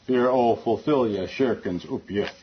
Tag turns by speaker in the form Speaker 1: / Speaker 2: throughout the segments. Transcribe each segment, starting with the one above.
Speaker 1: för att fullfölja kyrkans uppgift.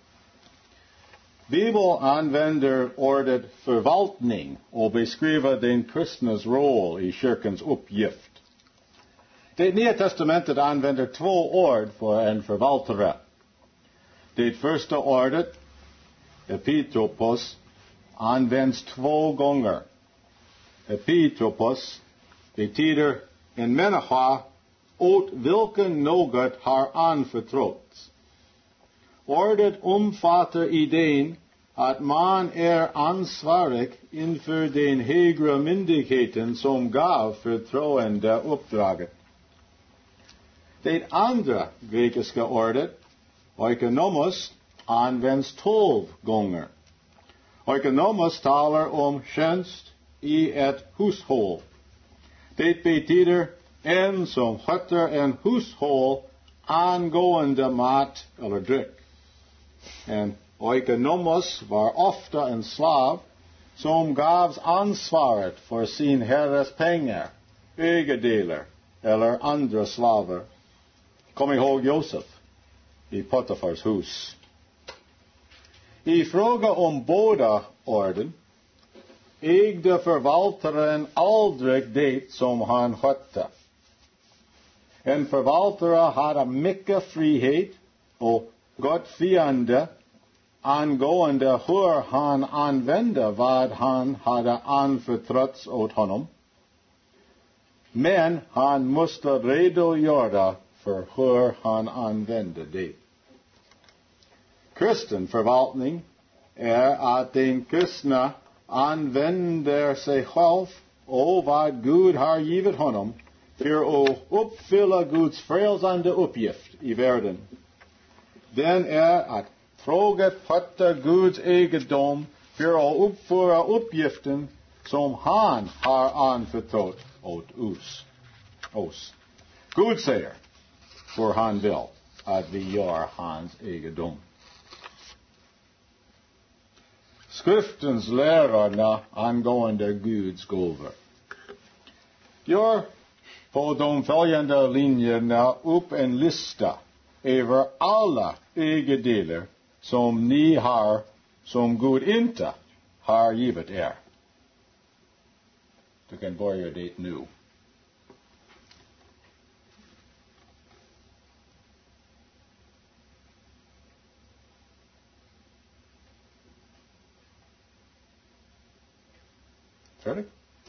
Speaker 1: Bibeln använder ordet förvaltning och beskriver den kristnas roll i kyrkans uppgift. Det Nya testamentet använder 2 ord för en förvaltare. Det första ordet, epitropos, används 2 gånger. Epitropos betyder en människa åt vilken något har anförtrotts. Ordet omfattar idén att man är ansvarig inför den högre myndigheten som gav förtroende uppdraget. Det andra grekiska ordet, oikonomos, används 12 gånger. Oikonomos talar om tjänst i ett hushåll. Det betyder en som sköter en hushåll angående mat eller dryck. En oikonomos var ofta en slav som gavs ansvaret för sin herres pengar, ägodelar eller andra slavar. Kom ihåg Josef i Potifars hus. I fråga om båda orden ägde förvaltaren aldrig det som han skötte. En förvaltare hade mycket frihet och gott fiende angående hur han använde vad han hade anförtrotts åt honom. Men han måste redogöra för hur han använde det. Kristen förvaltning är att den kristna använder sig själv och vad Gud har givit honom för att uppfylla Guds frälsande uppgift i världen. Den är att troget sköta Guds egendom för att uppföra uppgiften som han har anförtrott åt oss. Gud säger, för han vill att vi gör hans egendom. Skriftens lärarna angående Guds gåvor gör på de följande linjerna upp en lista över alla ägodelar som ni har som Gud inte har givit er. Du kan börja det nu. Färdig?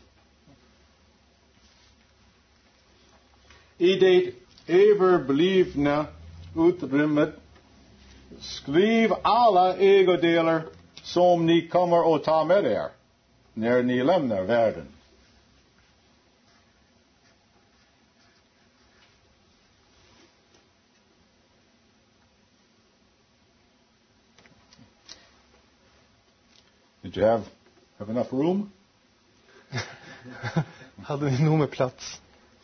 Speaker 1: I det överblivna utrymmet skriv alla ägodelar som ni kommer att ta med er när ni lämnar världen. Did you have enough room?
Speaker 2: Hade ni nog med plats?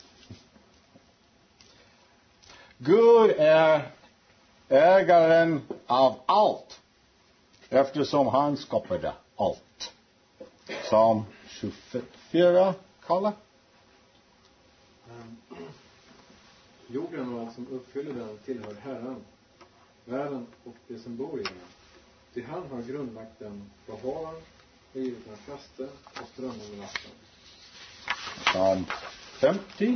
Speaker 1: Gud är ägaren av allt, eftersom han skapade allt. Psalm 24, Kalle.
Speaker 3: Jorden och allt som uppfyller den tillhör Herren, världen och det som bor i den. Till han har grundlagt den på haven och givit den fäste och strömmande vatten.
Speaker 1: Psalm 50.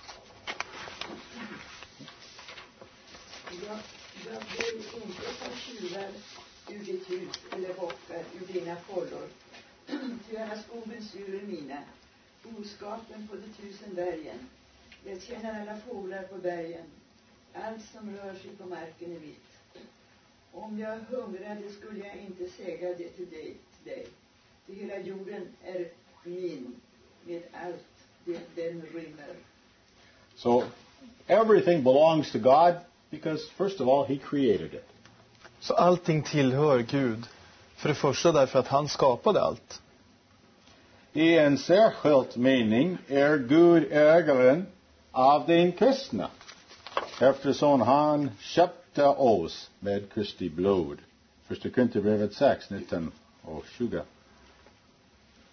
Speaker 4: Jag vill inte ta tjuvar ur ditt hus eller bockar ur dina fållor. Ty alla skogens djur är mina, boskapen på de 1000 bergen. Jag känner alla fåglar på bergen. Allt som rör sig på marken är mitt. Om jag hungrade skulle jag inte säga det till dig. Ty hela jorden är min med allt det den rymmer.
Speaker 1: So everything belongs to God because first of all he created it.
Speaker 2: Så allting tillhör Gud. För det första därför att han skapade allt.
Speaker 1: I en särskild mening är Gud ägaren av den kristna, eftersom han köpte oss med Kristi blod. Första Korinthierbrevet 6, 19 och 20.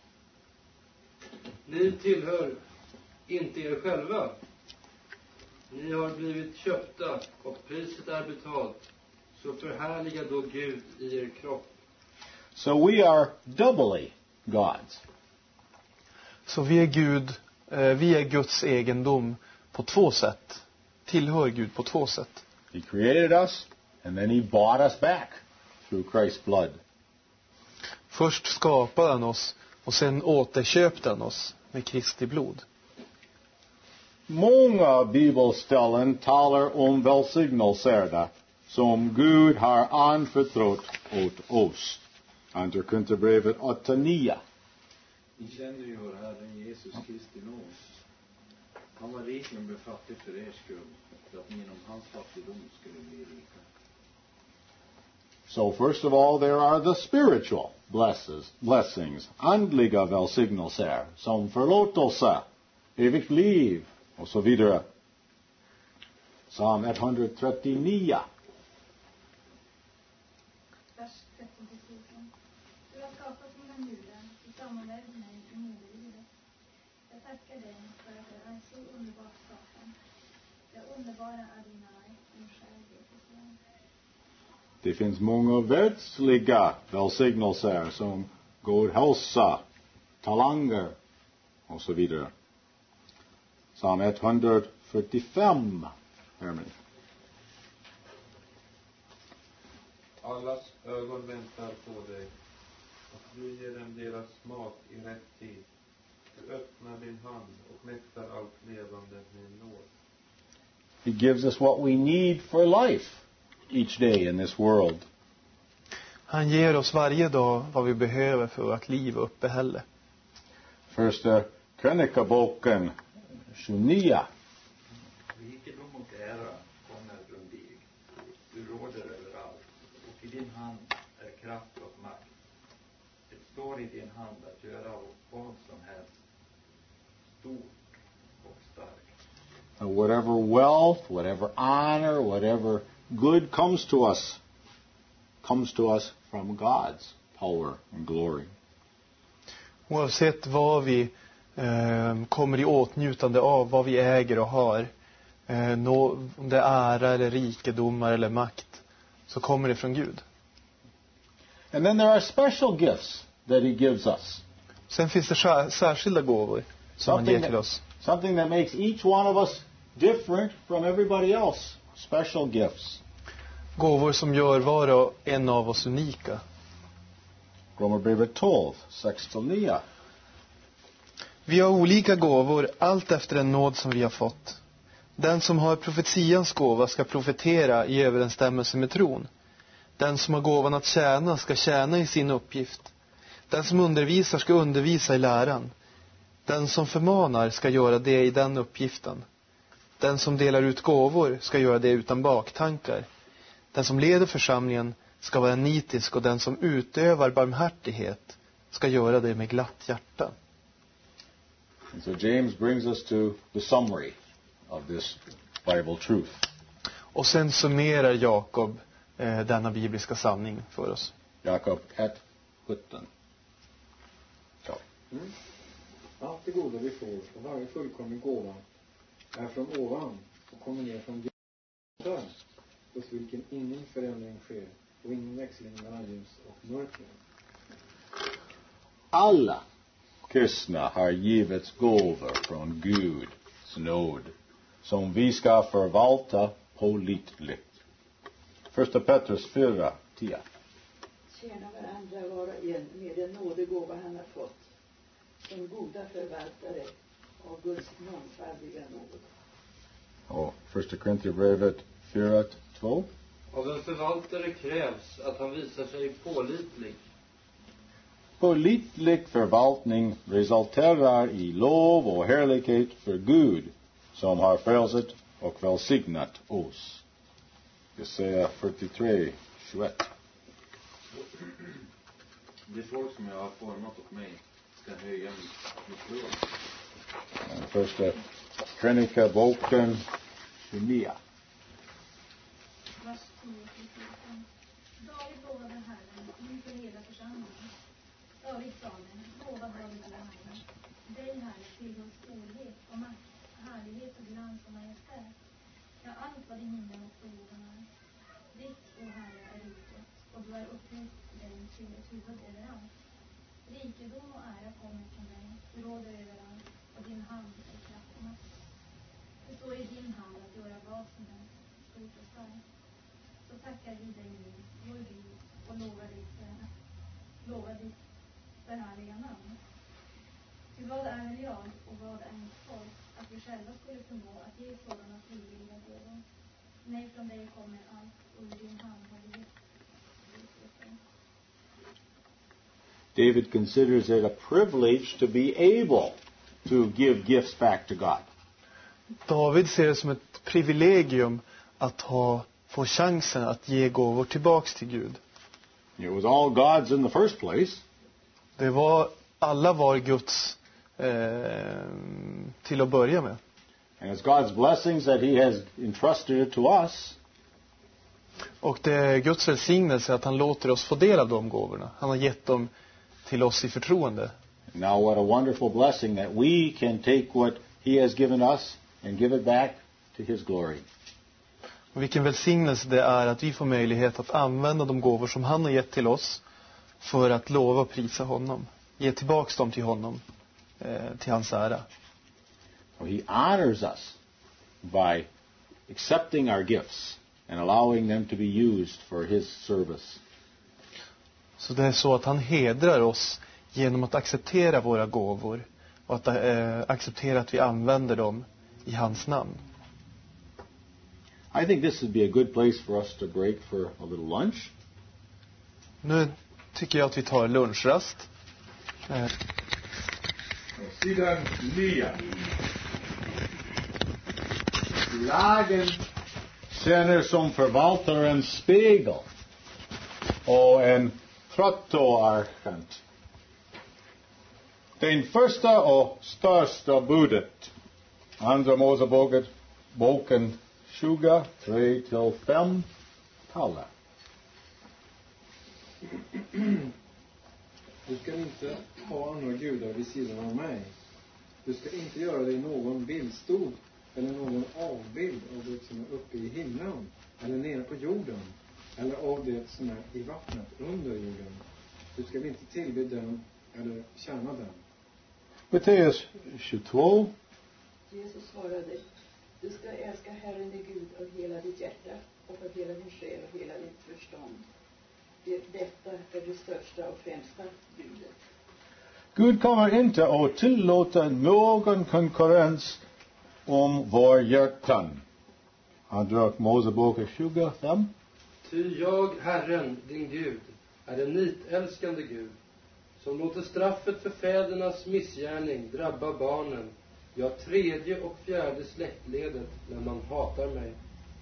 Speaker 3: Ni tillhör inte er själva,
Speaker 5: Ni har blivit köpta och priset är betalt. Så förhärliga då Gud i er kropp.
Speaker 1: So we are doubly God's.
Speaker 2: Så vi är Guds egendom på två sätt. Tillhör Gud på två sätt.
Speaker 1: He created us, and then he bought us back through Christ's blood.
Speaker 2: Först skapade han oss och sen återköpte han oss med Kristi blod.
Speaker 1: Många bibelställen talar välsignelser som Gud har anförtrott åt oss. Andra Korinthierbrevet 8:9.
Speaker 3: Ni känner ju vår Herren Jesus Kristi nåd. Han var rik men blev fattig för er skull, för att ni genom hans fattigdom skulle bli rika.
Speaker 1: So first of all, there are the spiritual blessings, andliga välsignelser, som förlåtelse, evigt liv och så vidare. Psalm 139.
Speaker 6: Vers 13-14. Du har skapat mina murar, du sammanvävde mig i moderlivet. Jag tackar dig för att jag är så underbart skapad. Det underbara är din arv, din skärhet och slän.
Speaker 1: Det finns många världsliga välsignelser som god hälsa, talanger och så vidare. Psalm 145. Herman.
Speaker 5: Allas ögon väntar på dig. Och du ger dem deras mat i rätt tid. Du öppnar din hand och mättar allt levande med en nåd.
Speaker 1: He gives us what we need for life each day in this world.
Speaker 2: Han ger oss varje dag vad vi behöver för vårt liv och uppehälle.
Speaker 1: Första Krönikaboken 29.
Speaker 7: Rikedom och ära kommer från dig. Du råder över allt. Och i din hand är kraft och makt. Det står i din hand att göra vad som helst. Stort och starkt.
Speaker 1: And whatever wealth, whatever honor, whatever good comes to us from God's power and glory.
Speaker 2: Oavsett vad vi kommer i åtnjutande av, vad vi äger och har, om det är ära eller rikedomar eller makt, så kommer det från Gud.
Speaker 1: And then there are special gifts that he gives us.
Speaker 2: Sen finns det särskilda gåvor som han ger till oss.
Speaker 1: Something that makes each one of us different from everybody else. Special gifts.
Speaker 2: Gåvor som gör var och en av oss unika.
Speaker 1: Romarbrevet 12, 6-9.
Speaker 2: Vi har olika gåvor, allt efter den nåd som vi har fått. Den som har profetians gåva ska profetera i överensstämmelse med tron. Den som har gåvan att tjäna ska tjäna i sin uppgift. Den som undervisar ska undervisa i läran. Den som förmanar ska göra det i den uppgiften. Den som delar ut gåvor ska göra det utan baktankar. Den som leder församlingen ska vara nitisk, och den som utövar barmhärtighet ska göra det med glatt hjärta.
Speaker 1: And so James brings us to the summary of this Bible truth.
Speaker 2: Och sen summerar Jakob denna bibliska sanning för oss.
Speaker 1: Jakob 1:17. Ja.
Speaker 3: Allt det goda vi får och varje fullkomlig gåva är från ovan och kommer ner från Gud, hos vilken ingen förändring sker och ingen växling mellan ljus och mörker.
Speaker 1: Alla kristna har givits gåvor från Guds nåd som vi ska förvalta pålitligt. Första Petrus 4:10.
Speaker 4: Tjäna varandra var och en med den nådegåva han har fått, som goda förvaltare av Guds mångfaldiga nåd.
Speaker 1: Och Första Korinthierbrevet 4:2.
Speaker 5: Av en förvaltare krävs att han visar sig pålitlig.
Speaker 1: Pålitlig förvaltning resulterar i lov och härlighet för Gud som har frälsat och välsignat oss. Jesaja 43:21.
Speaker 7: Det folk som jag har format åt mig ska höja mitt tron.
Speaker 1: Första Krönikaboken 29.
Speaker 6: Vers 10-14. David lovade Herren inför hela församlingen. David sa den, lova David till Herren. Dig, Herre, tillhör storhet och makt, härlighet och glans och majestät. Ja, allt vad din himmel och på jorden är. Ditt, o Herre, är riket, och du är upphöjt dig till ett huvud överallt. Rikedom och ära kommer från dig, du råder överallt, och din hand är kraft och makt. Det står i din hand att göra vad som helst, stort och starkt. Så tackar vi dig nu, vår Gud, och lovar ditt förhärliga namn. Ty vad är väl jag och vad är mitt folk, att vi själva skulle förmå att ge sådana frivilliga gåvor? Nej, från dig kommer allt, och i din hand har vi gett.
Speaker 1: David considers it a privilege to be able to give gifts back to God.
Speaker 2: David ser det som ett privilegium att få chansen att ge gåvor tillbaks till Gud.
Speaker 1: It was all God's in the first place.
Speaker 2: Alla var Guds till att börja med.
Speaker 1: And it's God's blessings that He has entrusted it to us.
Speaker 2: Och det är Guds välsignelse att han låter oss få del av de gåvorna. Han har gett dem till oss i förtroende.
Speaker 1: Now what a wonderful blessing that we can take what He has given us and give it back to His glory.
Speaker 2: Och vilken välsignelse det är att vi får möjlighet att använda de gåvor som han har gett till oss för att lova och prisa honom. Ge tillbaks dem till honom, till hans ära.
Speaker 1: He honors us by accepting our gifts and allowing them to be used for His service.
Speaker 2: Så det är så att han hedrar oss genom att acceptera våra gåvor och att acceptera att vi använder dem i hans namn.
Speaker 1: I think this would be a good place for us to break for a little lunch.
Speaker 2: Nu tycker jag att vi tar lunchrast.
Speaker 1: Sidan 9. Lagen tjänar som förvaltarens spegel och en trottoarkant. Den första och största budet, andra Moseboken 23-5 talar.
Speaker 3: Du ska inte ha andra gudar vid sidan av mig. Du ska inte göra dig någon bildstod eller någon avbild av det som är uppe i himlen eller nere på jorden eller av det som är i vattnet under jorden. Du ska inte tillbe den eller tjäna den.
Speaker 1: Matteus 22.
Speaker 4: Jesus svarade, du ska älska Herren din Gud av hela ditt hjärta och av hela din själ och hela ditt förstånd. Detta är det största och främsta budet.
Speaker 1: Gud kommer inte att tillåta någon konkurrens om vår hjärtan. Andra Moseboken 25.
Speaker 8: Ty jag, Herren, din Gud, är en nitälskande Gud, som låter straffet för fädernas missgärning drabba barnen, ja, 3:e och 4:e släktledet, när man hatar mig.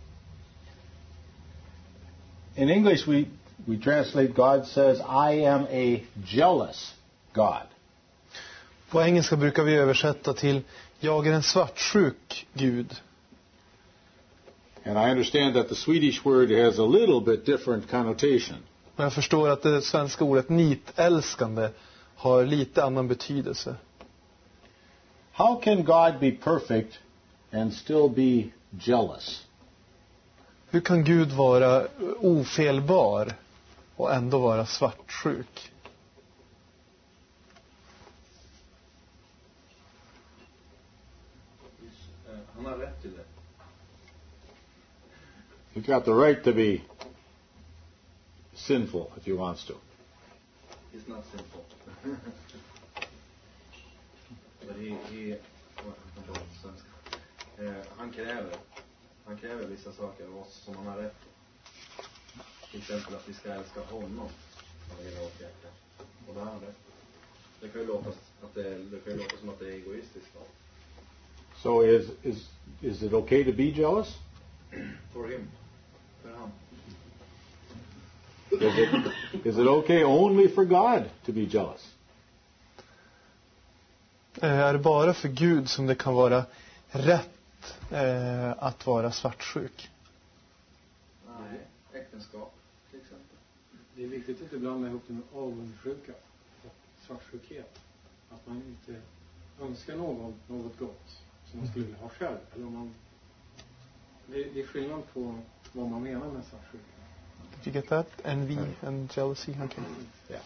Speaker 1: In English we translate God says, I am a jealous God.
Speaker 2: På engelska brukar vi översätta till jag är en svartsjuk Gud.
Speaker 1: And I understand that the Swedish word has a little bit different connotation.
Speaker 2: Och jag förstår att det svenska ordet nitälskande har lite annan betydelse.
Speaker 1: How can God be perfect and still be jealous?
Speaker 2: Hur kan Gud vara ofelbar och ändå vara svartsjuk?
Speaker 9: Han har rätt till det.
Speaker 1: He's got the right to be sinful if he wants to.
Speaker 9: It's not simple. But han kräver vissa saker av oss som han har rätt till. Till exempel att vi ska älska honom av hela vårt hjärta. Och det har han rätt till. Det kan ju låta som att det är egoistiskt då.
Speaker 1: So is it okay to be jealous?
Speaker 9: For him. För han.
Speaker 1: Is it okay only for God to be jealous?
Speaker 2: Är det bara för Gud som det kan vara rätt att vara svartsjuk?
Speaker 9: Nej, äktenskap till exempel.
Speaker 3: Det är viktigt att ibland blanda ihop det med avundsjuka och svartsjukhet. Att man inte önskar något gott som man skulle vilja ha själv. Eller om man Det är skillnad på vad man menar med svartsjuka.
Speaker 2: Did you get that? Envy and jealousy. Okay.
Speaker 1: Yeah.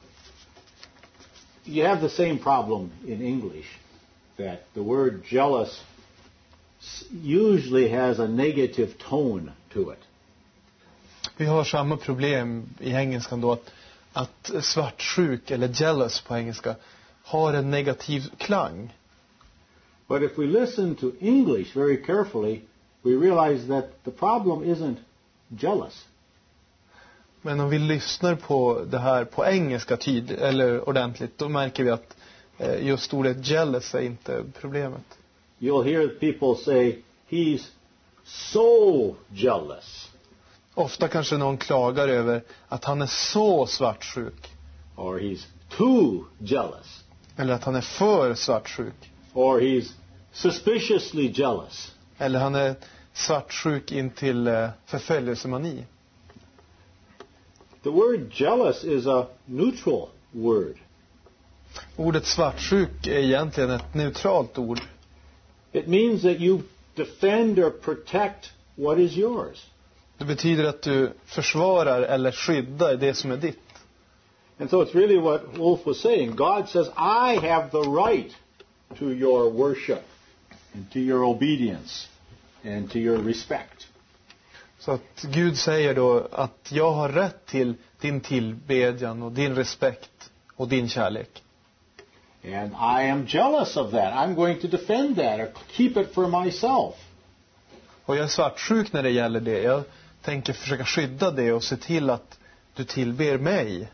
Speaker 1: You have the same problem in English, that the word jealous usually has a negative tone to it.
Speaker 2: Vi har samma problem i engelskan då, att svartsjuk eller jealous på engelska har en negativ klang.
Speaker 1: But if we listen to English very carefully, we realize that the problem isn't jealous.
Speaker 2: Men om vi lyssnar på det här på engelska eller ordentligt, då märker vi att just ordet jealous är inte problemet.
Speaker 1: You'll hear people say, he's so jealous.
Speaker 2: Ofta kanske någon klagar över att han är så svartsjuk.
Speaker 1: Or he's too jealous.
Speaker 2: Eller att han är för svartsjuk.
Speaker 1: Or he's suspiciously jealous.
Speaker 2: Eller han är svartsjuk in till förföljelsemani.
Speaker 1: The word jealous is a neutral word.
Speaker 2: Ordet svartsjuk är egentligen ett neutralt ord.
Speaker 1: It means that you defend or protect what is yours.
Speaker 2: Det betyder att du försvarar eller skyddar det som är ditt.
Speaker 1: And so it's really what Wolf was saying. God says, I have the right to your worship and to your obedience and to your respect.
Speaker 2: Så att Gud säger då att jag har rätt till din tillbedjan och din respekt och din kärlek.
Speaker 1: And I am jealous of that. I'm going to defend that or keep it for myself.
Speaker 2: Och jag är svartsjuk när det gäller det. Jag tänker försöka skydda det och se till att du tillber mig.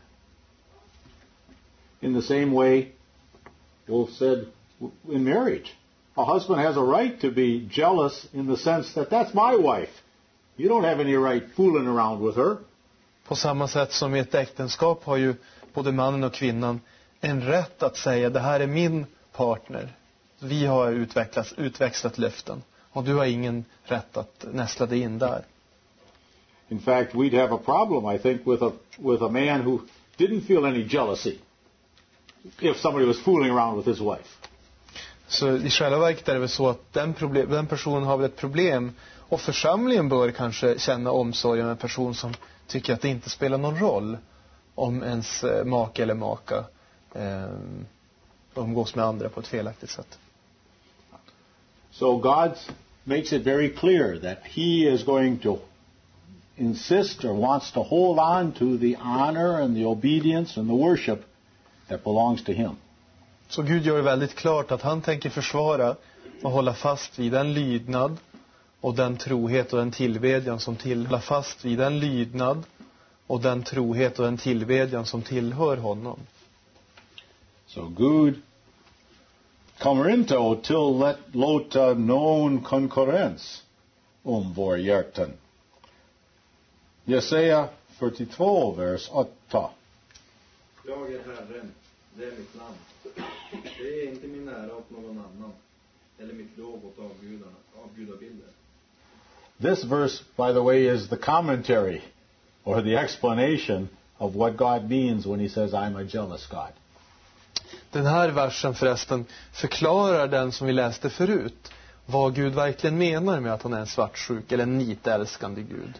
Speaker 1: In the same way, Wolf said in marriage, a husband has a right to be jealous in the sense that that's my wife. You don't have any right fooling around with her.
Speaker 2: På samma sätt som i ett äktenskap har ju både mannen och kvinnan en rätt att säga det här är min partner. Vi har utväxlat löften. Och du har ingen rätt att nästla dig in där.
Speaker 1: In fact, we'd have a problem, I think, with a man who didn't feel any jealousy if somebody was fooling around with his wife.
Speaker 2: Så i själva verket är det väl så att den personen har väl ett problem. Och församlingen bör kanske känna omsorg om en person som tycker att det inte spelar någon roll om ens make eller maka umgås med andra på ett felaktigt sätt.
Speaker 1: So God makes it very clear that he is going to insist or wants to hold on to the honor and the obedience and the worship that belongs to him.
Speaker 2: Så Gud gör det väldigt klart att han tänker försvara och hålla fast vid den lydnad och den trohet och den tillbedjan som tillhör honom.
Speaker 1: So Gud kommer inte att tillåta någon konkurrens vår hjärtan. Jesaja 42, vers 8.
Speaker 9: Jag är Herren, det är mitt namn. Det är inte min ära åt någon annan, eller mitt lov åt avgudabilder.
Speaker 1: This verse, by the way, is the commentary or the explanation of what God means when he says, I'm a jealous God.
Speaker 2: Den här versen förresten förklarar den som vi läste förut vad Gud verkligen menar med att han är en svartsjuk eller en nitälskande Gud.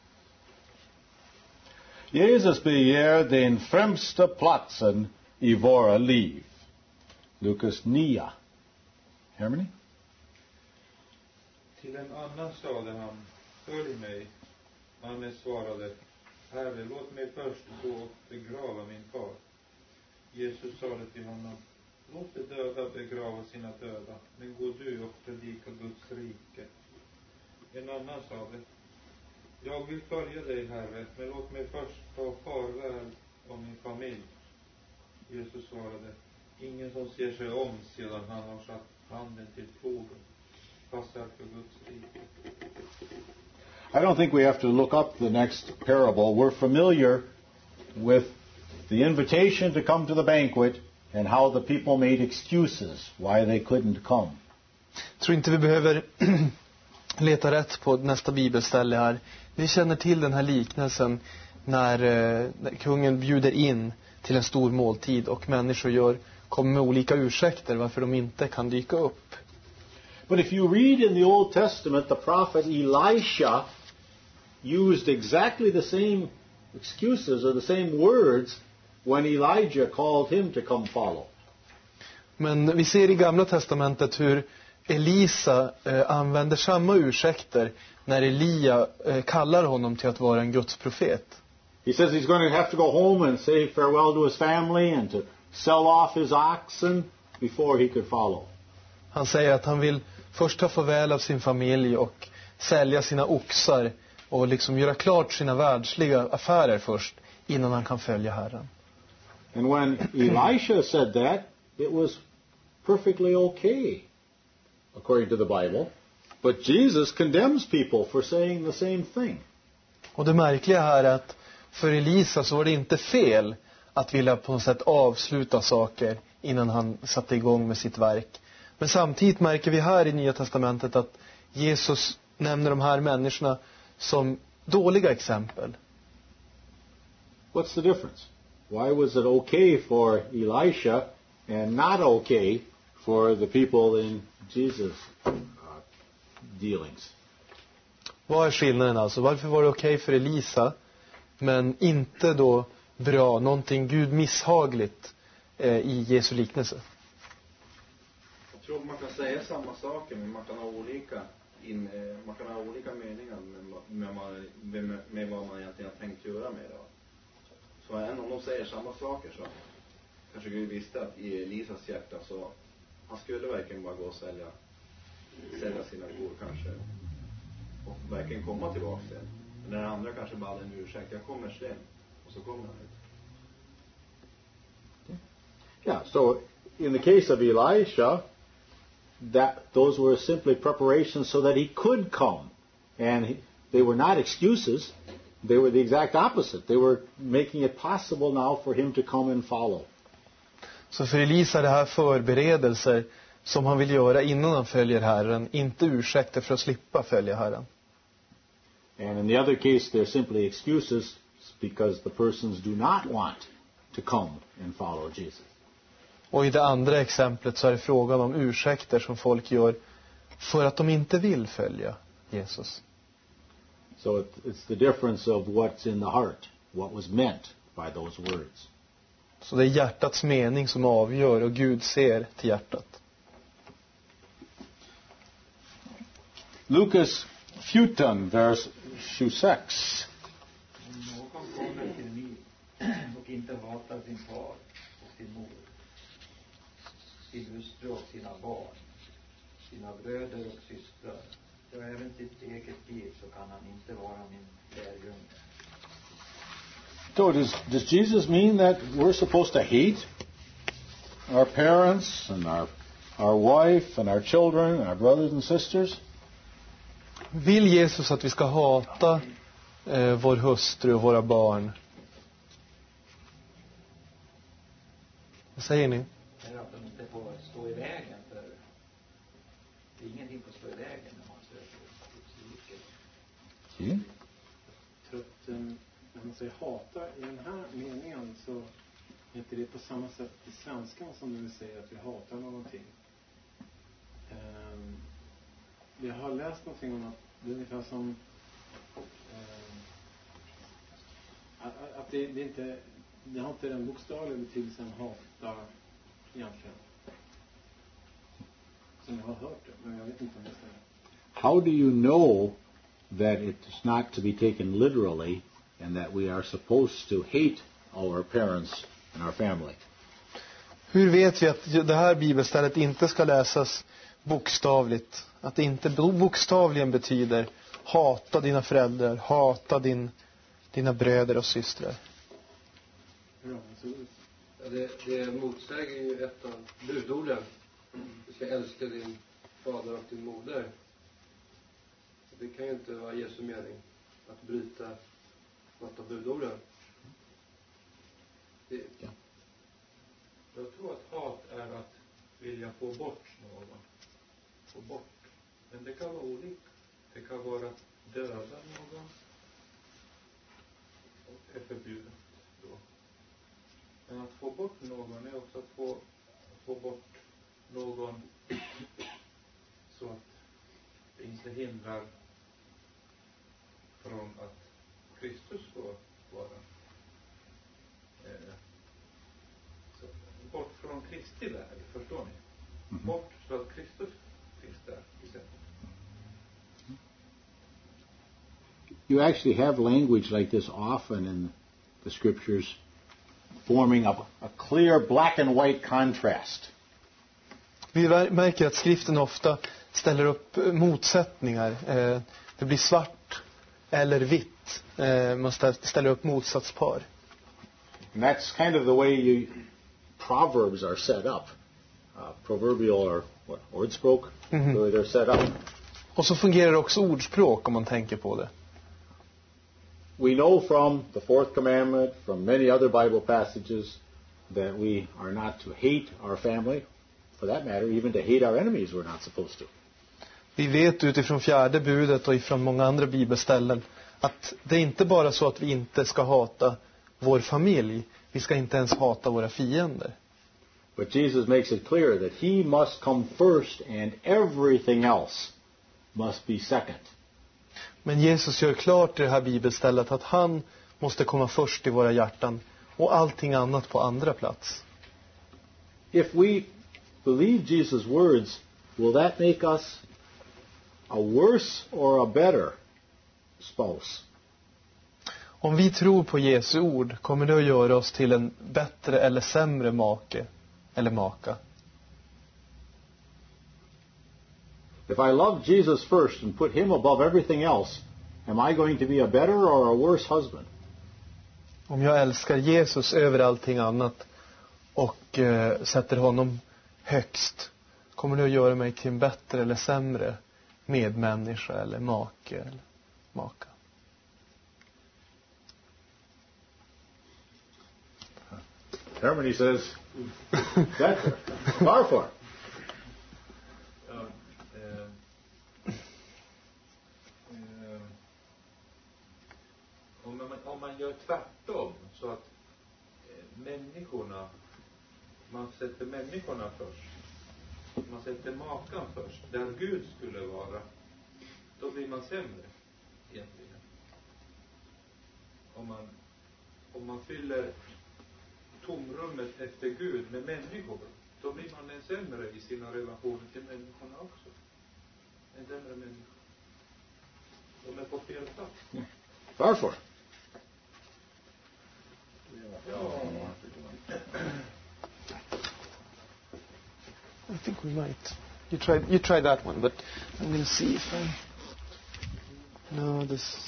Speaker 1: Jesus beger den främsta platsen i våra liv. Lukas 9. Hermany?
Speaker 5: Till en annan sade han, följ mig. Mannen svarade, Herre, låt mig först gå och begrava min far. Jesus sade till honom, låt de döda begrava sina döda, men gå du och predika Guds rike. En annan sade, jag vill följa dig, Herre, men låt mig först ta farväl av min familj. Jesus svarade, ingen som ser sig om sedan han har satt handen till plogen passar för Guds rike.
Speaker 1: I don't think we have to look up the next parable. We're familiar with the invitation to come to the banquet and how the people made excuses why they couldn't come.
Speaker 2: Jag tror inte vi behöver leta rätt på nästa bibelställe här. Vi känner till den här liknelsen när kungen bjuder in till en stor måltid och människor kommer med olika ursäkter varför de inte kan dyka upp.
Speaker 1: But if you read in the Old Testament, the prophet Elisha used exactly the same excuses or the same words when Elijah called him to come follow.
Speaker 2: Men vi ser i Gamla testamentet hur Elisa använder samma ursäkter när Elia kallar honom till att vara en Guds profet.
Speaker 1: He says he's going to have to go home and say farewell to his family and to sell off his oxen before he could follow.
Speaker 2: Han säger att han vill först ta farväl av sin familj och sälja sina oxar och liksom göra klart sina världsliga affärer först innan han kan följa Herren.
Speaker 1: And when Elisha said that, it was perfectly okay, according to the Bible. But Jesus condemns people for saying the same thing.
Speaker 2: Och det märkliga här är att för Elisa så var det inte fel att vilja på något sätt avsluta saker innan han satte igång med sitt verk. Men samtidigt märker vi här i Nya testamentet att Jesus nämner de här människorna som dåliga exempel.
Speaker 1: What's the difference? Why was it okay for Elisha and not okay for the people in Jesus' dealings?
Speaker 2: Vad är skillnaden alltså? Varför var det okej för Elisa men inte då bra, någonting Gud misshagligt i Jesu liknelse?
Speaker 9: Jag tror man kan säga samma saker, men man kan ha olika meningar med vad man egentligen har tänkt göra med det. Så även om de säger samma saker så kanske Gud visste att i Elisas hjärta så han skulle verkligen bara gå och sälja sina kor kanske och verkligen komma tillbaka sen. Men den andra kanske bara hade en ursäkt, jag kommer sen, och så kommer han inte.
Speaker 1: Yeah, so in the case of Elisha, those were simply preparations so that he could come. And they were not excuses. They were the exact opposite. They were making it possible now for him to come and follow.
Speaker 2: Så för Elisa är det här förberedelser som han vill göra innan han följer Herren, inte ursäkter för att slippa följa Herren.
Speaker 1: And in the other case, they're simply excuses because the persons do not want to come and follow Jesus.
Speaker 2: Och i det andra exemplet så är det frågan om ursäkter som folk gör för att de inte vill följa Jesus.
Speaker 1: So it's the difference of what's in the heart, what was meant by those words.
Speaker 2: Så det är hjärtats mening som avgör och Gud ser till hjärtat.
Speaker 1: Lukas 14, vers 26.
Speaker 7: Om någon kommer till mig och inte hatar sin far och sin mor, sin hustru och sina barn, sina bröder och systrar, och även sitt eget liv, så kan han inte vara min lärjunge.
Speaker 1: So does Jesus mean that we're supposed to hate our parents and our wife and our children and our brothers and sisters?
Speaker 2: Vill Jesus att vi ska hata vår hustru och våra barn? Vad säger ni?
Speaker 7: Det är att de inte får stå i vägen, för det är ingenting får stå i vägen när man söker Guds rike.
Speaker 3: Jag tror att när man säger hata i den här meningen så är inte det på samma sätt i svenskan som du säger att vi hatar någonting. Jag har läst någonting om att det är ungefär som att det inte, det har inte den bokstavliga betydelsen hata egentligen. Som jag har hört det, men jag vet inte om det stämmer.
Speaker 1: How do you know that it's not to be taken literally and that we are supposed to hate our parents and our family?
Speaker 2: Hur vet vi att det här bibelstället inte ska läsas bokstavligt? Att det inte bokstavligen betyder hata dina föräldrar, hata dina bröder och systrar.
Speaker 8: Ja, det motsäger ju ett av budorden. Du ska älska din fader och din moder. Det kan ju inte vara Jesu mening att bryta något av budorden.
Speaker 5: Jag tror att hat är att vilja få bort någon. Få bort. Men det kan vara olika. Det kan vara att döda någon. Och är förbjudet då. Men att få bort någon är också att få bort någon så att det inte hindrar från att Kristus får vara så, bort från Kristi värld, förstår ni? Bort så att Kristus finns där i centrum.
Speaker 1: You actually have language like this often in the scriptures, forming a clear black and white contrast.
Speaker 2: Vi märker att skriften ofta ställer upp motsättningar. Det blir svart eller vitt. Man ställer upp motsatspar.
Speaker 1: And that's kind of the way Proverbs are set up. Proverbial or ordspråk, the way they're set up.
Speaker 2: Och så fungerar också ordspråk om man tänker på det.
Speaker 1: We know from the fourth commandment, from many other Bible passages, that we are not to hate our family. For that matter, even to hate our enemies we're not supposed to.
Speaker 2: Vi vet utifrån fjärde budet och ifrån många andra bibelställen att det är inte bara så att vi inte ska hata vår familj. Vi ska inte ens hata våra fiender.
Speaker 1: But Jesus makes it clear that he must come first and everything else must be second.
Speaker 2: Men Jesus gör klart i det här bibelstället att han måste komma först i våra hjärtan och allting annat på andra plats.
Speaker 1: If we believe Jesus' words, will that make us a worse or a better spouse?
Speaker 2: Om vi tror på Jesu ord, kommer det att göra oss till en bättre eller sämre make eller maka?
Speaker 1: If I love Jesus first and put him above everything else, am I going to be a better or a worse husband?
Speaker 2: Om jag älskar Jesus över allting annat och sätter honom högst, kommer det att göra mig till en bättre eller sämre medmänniska eller make eller maka?
Speaker 1: Hermione says, better. Varför?
Speaker 5: Om man gör tvärtom så att människorna, man sätter människorna först, man sätter makan först där Gud skulle vara, då blir man sämre egentligen. Om man fyller tomrummet efter Gud med människor, då blir man en sämre i sina relationer till människorna också. En sämre människa. De är på fel plats.
Speaker 1: Varför?
Speaker 2: I think we might. You try that one, but I'm going to see if I... No, this...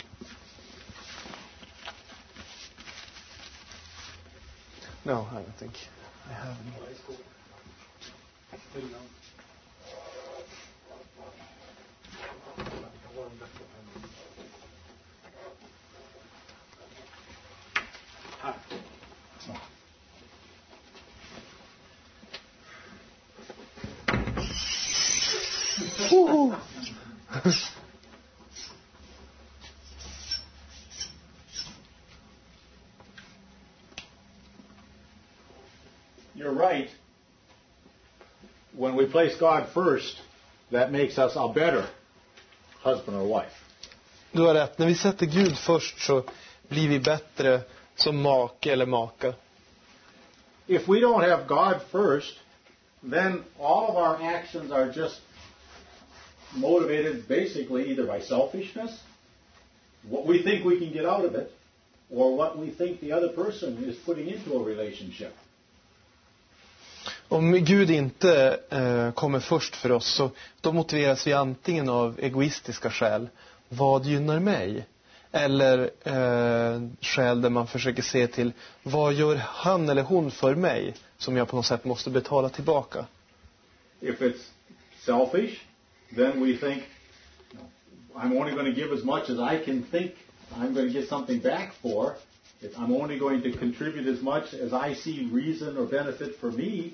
Speaker 2: No, I don't think I have any.
Speaker 1: You're right. When we place God first, that makes us a better husband or wife.
Speaker 2: Du har rätt. När vi sätter Gud först så blir vi bättre som make eller maka.
Speaker 1: If we don't have God first, then all of our actions are just motivated basically either by selfishness, what we think we can get out of it, or what we think the other person is putting into a relationship.
Speaker 2: Om Gud inte kommer först för oss, så då motiveras vi antingen av egoistiska skäl. Vad gynnar mig? Eller skäl där man försöker se till vad gör han eller hon för mig som jag på något sätt måste betala tillbaka.
Speaker 1: If it's selfish, then we think, I'm only going to give as much as I can think I'm going to get something back for. I'm only going to contribute as much as I see reason or benefit for me.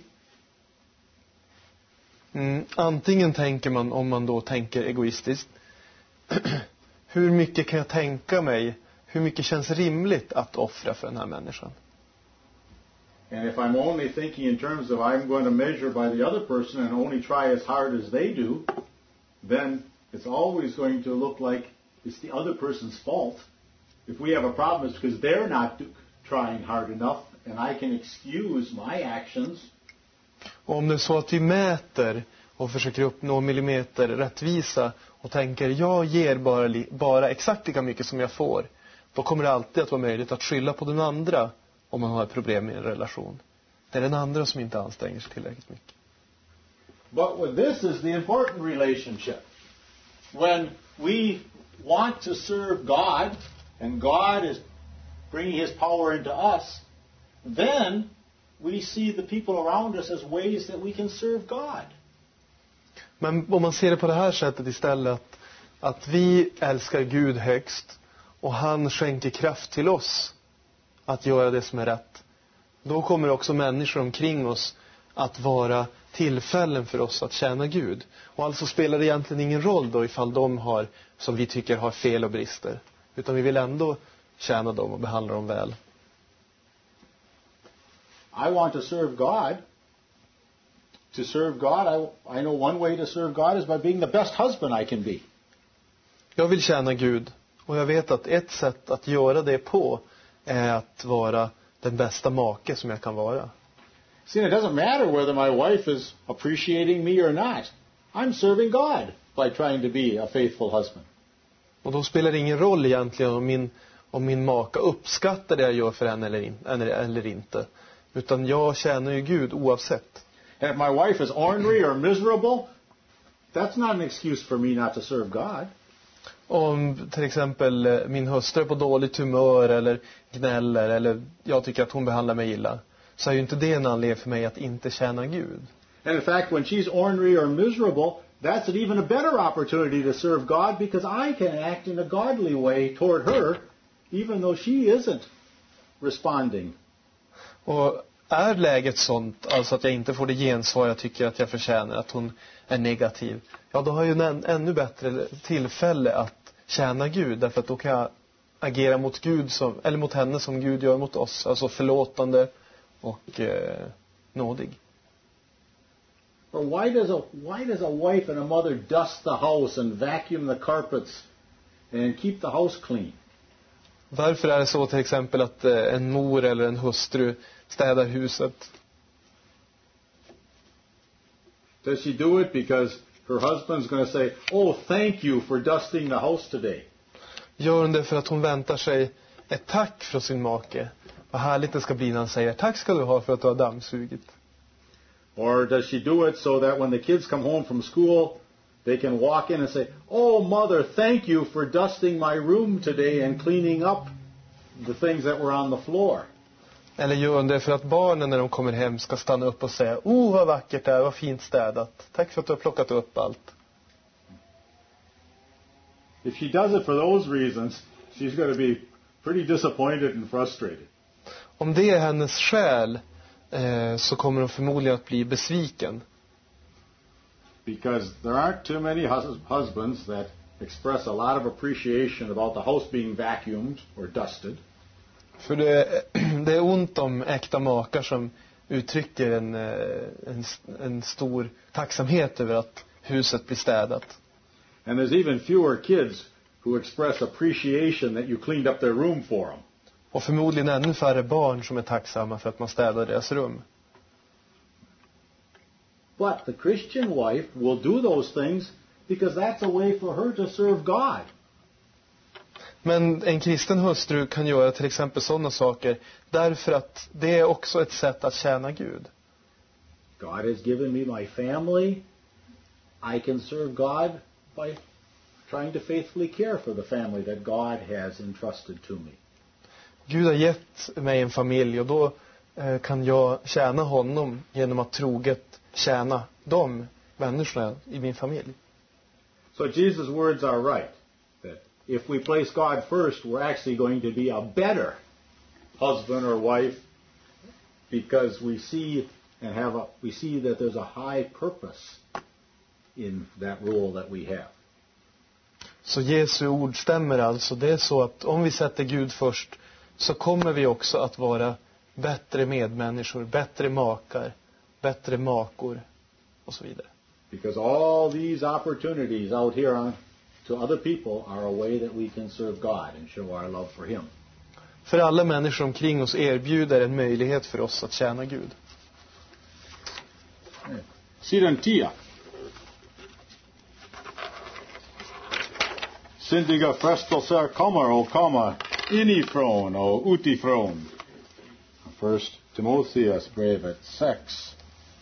Speaker 2: Antingen tänker man, om man då tänker egoistiskt, hur mycket kan jag tänka mig, hur mycket känns rimligt att offra för den här människan?
Speaker 1: And if I'm only thinking in terms of I'm going to measure by the other person and only try as hard as they do, then it's always going to look like it's the other person's fault. If we have a problem, it's because they're not trying hard enough, and I can excuse my actions.
Speaker 2: Och om det är så att vi mäter och försöker uppnå millimeter rättvisa och tänker jag ger bara exakt lika mycket som jag får, då kommer det alltid att vara möjligt att skylla på den andra om man har problem i en relation. Det är den andra som inte anstränger sig tillräckligt mycket.
Speaker 1: But this is the important relationship. When we want to serve God, and God is bringing His power into us, then we see the people around us as ways that we can serve God.
Speaker 2: Men om man ser det på det här sättet istället, att vi älskar Gud högst och han skänker kraft till oss att göra det som är rätt, då kommer också människor omkring oss att vara tillfällen för oss att tjäna Gud. Och alltså spelar det egentligen ingen roll då ifall de har, som vi tycker har fel och brister, utan vi vill ändå tjäna dem och behandla dem väl.
Speaker 1: I want to serve God. To serve God, I know one way to serve God is by being the best husband I can be.
Speaker 2: Jag vill tjäna Gud, och jag vet att ett sätt att göra det på är att vara den bästa make som jag kan vara.
Speaker 1: See, it doesn't matter whether my wife is appreciating me or not. I'm serving God by trying to be a faithful husband.
Speaker 2: Och då spelar det ingen roll egentligen om min maka uppskattar det jag gör för henne eller inte. Utan jag tjänar ju Gud oavsett.
Speaker 1: And if my wife is ornery or miserable, that's not an excuse for me not to serve God.
Speaker 2: Om till exempel min hustru är på dåligt humör eller gnäller eller jag tycker att hon behandlar mig illa, så är ju inte det en anledning för mig att inte tjäna Gud.
Speaker 1: And in fact, when she's ornery or miserable, that's an even a better opportunity to serve God, because I can act in a godly way toward her, even though she isn't responding.
Speaker 2: Och är läget sånt, alltså att jag inte får det gensvar jag tycker att jag förtjänar, att hon är negativ, ja då har jag ju en ännu bättre tillfälle att tjäna Gud, därför att då kan jag agera mot Gud eller mot henne som Gud gör mot oss, alltså förlåtande och nådig.
Speaker 1: Or why does a wife and a mother dust the house and vacuum the carpets and keep the house clean?
Speaker 2: Varför är det så till exempel att en mor eller en hustru städar huset?
Speaker 1: Does she do it because her husband's going to say, "Oh, thank you for dusting the house today"?
Speaker 2: Gör hon det för att hon väntar sig ett tack från sin make? Vad härligt det ska bli när han säger tack ska du ha för att du har dammsugit.
Speaker 1: Or does she do it so that when the kids come home from school, they can walk in and say, "Oh, mother, thank you for dusting my room today and cleaning up the things that were on the floor"?
Speaker 2: Eller gör hon det för att barnen när de kommer hem ska stanna upp och säga, vad vackert det är, vad fint städat. Tack för att du har plockat upp allt.
Speaker 1: If she does it for those reasons, she's going to be pretty disappointed and frustrated.
Speaker 2: Om det är hennes skäl, så kommer hon förmodligen att bli besviken.
Speaker 1: Because there aren't too many husbands that express a lot of appreciation about the house being vacuumed or dusted.
Speaker 2: För det är ont om äkta makar som uttrycker en stor tacksamhet över att huset blir städat.
Speaker 1: And there's even fewer kids who express appreciation that you cleaned up their room for them.
Speaker 2: Och förmodligen ännu färre barn som är tacksamma för att man städar deras rum.
Speaker 1: But the Christian wife will do those things because that's a way for her to serve God.
Speaker 2: Men en kristen hustru kan göra till exempel sådana saker därför att det är också ett sätt att tjäna Gud.
Speaker 1: God has given me my family. I can serve God by trying to faithfully care for the family that God has entrusted to me.
Speaker 2: Gud har gett mig en familj och då kan jag tjäna honom genom att troget tjäna de människorna i min familj.
Speaker 1: So Jesus' words are right. That if we place God first, we're actually going to be a better husband or wife, because we see that there's a high purpose in that role that we have.
Speaker 2: Så Jesu ord stämmer alltså. Det är så att om vi sätter Gud först så kommer vi också att vara bättre medmänniskor, bättre makar, bättre makor och så vidare.
Speaker 1: Because all these opportunities out here to other people are a way that we can serve God and show our love for Him.
Speaker 2: För alla människor omkring oss erbjuder en möjlighet för oss att tjäna Gud.
Speaker 1: Sidan 10. Syndiga frestelser kommer och kommer inifrån och utifrån. First Timotheus brevet 6.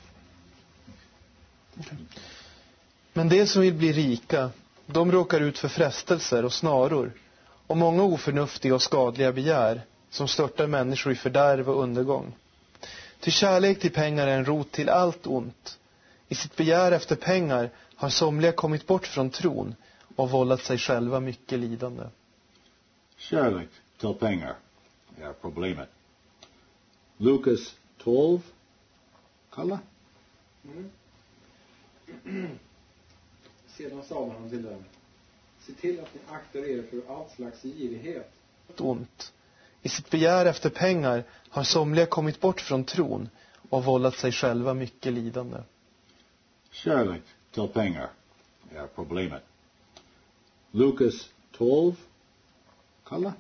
Speaker 2: Men de som vill bli rika, de råkar ut för frestelser och snaror och många oförnuftiga och skadliga begär som störtar människor i fördärv och undergång. Till kärlek till pengar är en rot till allt ont. I sitt begär efter pengar har somliga kommit bort från tron och vållat sig själva mycket lidande.
Speaker 1: Kärlek till pengar är problemet. Lukas 12. Kalla?
Speaker 3: Sedan sade han till dem: se till att ni aktar er för allt slags girighet.
Speaker 2: Ont. I sitt begär efter pengar har somliga kommit bort från tron och vållat sig själva mycket lidande.
Speaker 1: Kärlek till pengar är problemet. Lukas 12. Kalla?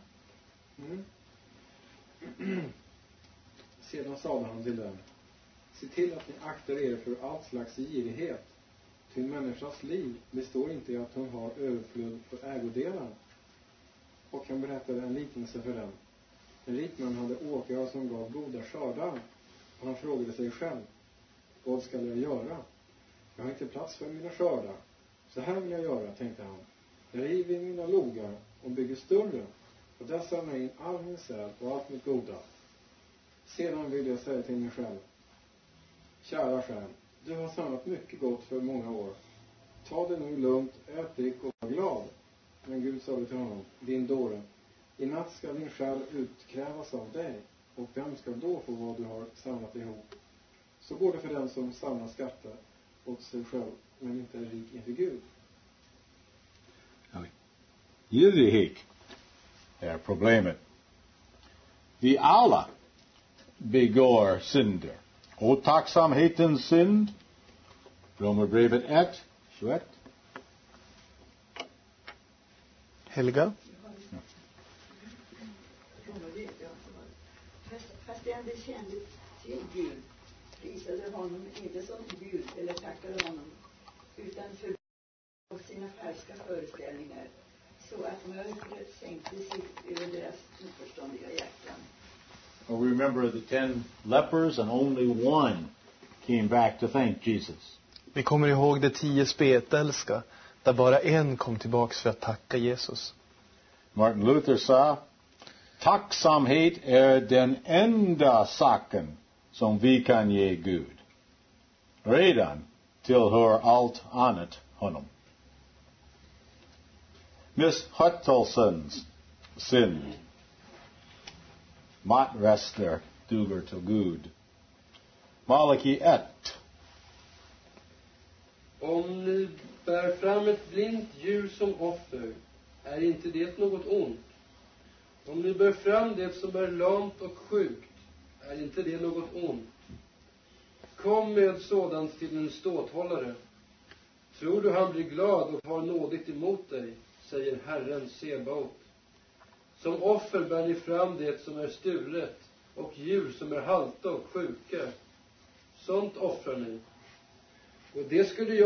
Speaker 3: Sedan sade han till dem: se till att ni aktar er för allt slags girighet. Till människans liv består inte i att hon har överflöd för ägodelar. Och han berättade en liknelse för dem. En rik man hade åkrar som gav goda skördar. Och han frågade sig själv: vad ska jag göra? Jag har inte plats för mina skördar. Så här vill jag göra, tänkte han. Jag river mina logar och bygger större. Och där samlar in all min säd och allt mitt goda. Sedan vill jag säga till mig själv: kära själ, du har samlat mycket gott för många år. Ta det nu lugnt, ät, drick och var glad. Men Gud sa till honom: din dåre, i natt ska din själ utkrävas av dig. Och vem ska då få vad du har samlat ihop? Så går det för den som samlar skatter åt sig själv, men inte är rik inför Gud.
Speaker 1: Girighet är problemet. Vi alla begår synder. Otacksamhetens synd. Romarbrevet 1, 21.
Speaker 2: Helga?
Speaker 4: Fast jag bekände till Gud, prisade honom inte som Gud eller tackade honom, utan för sina falska föreställningar, så att mörkret sänkte sig över deras oförståndiga hjärtan.
Speaker 1: Well, remember the 10 lepers and only one came back to thank Jesus.
Speaker 2: Vi kommer ihåg de 10 spetälska, där bara en kom tillbaks för att tacka Jesus.
Speaker 1: Martin Luther sa: tacksamhet är den enda saken som vi kan ge Gud. Redan tillhör allt annat honom. Missköttelsens synd. Matrester duger till Gud. Malaki 1.
Speaker 8: Om ni bär fram ett blint djur som offer, är inte det något ont? Om ni bär fram det som är lamt och sjukt, är inte det något ont? Kom med sådant till en ståthållare. Tror du han blir glad och har nådigt emot dig, säger Herren Sebaot. Som offer bär ni fram det som är stulet och djur som är halta och sjuka. Sånt offrar ni. Och det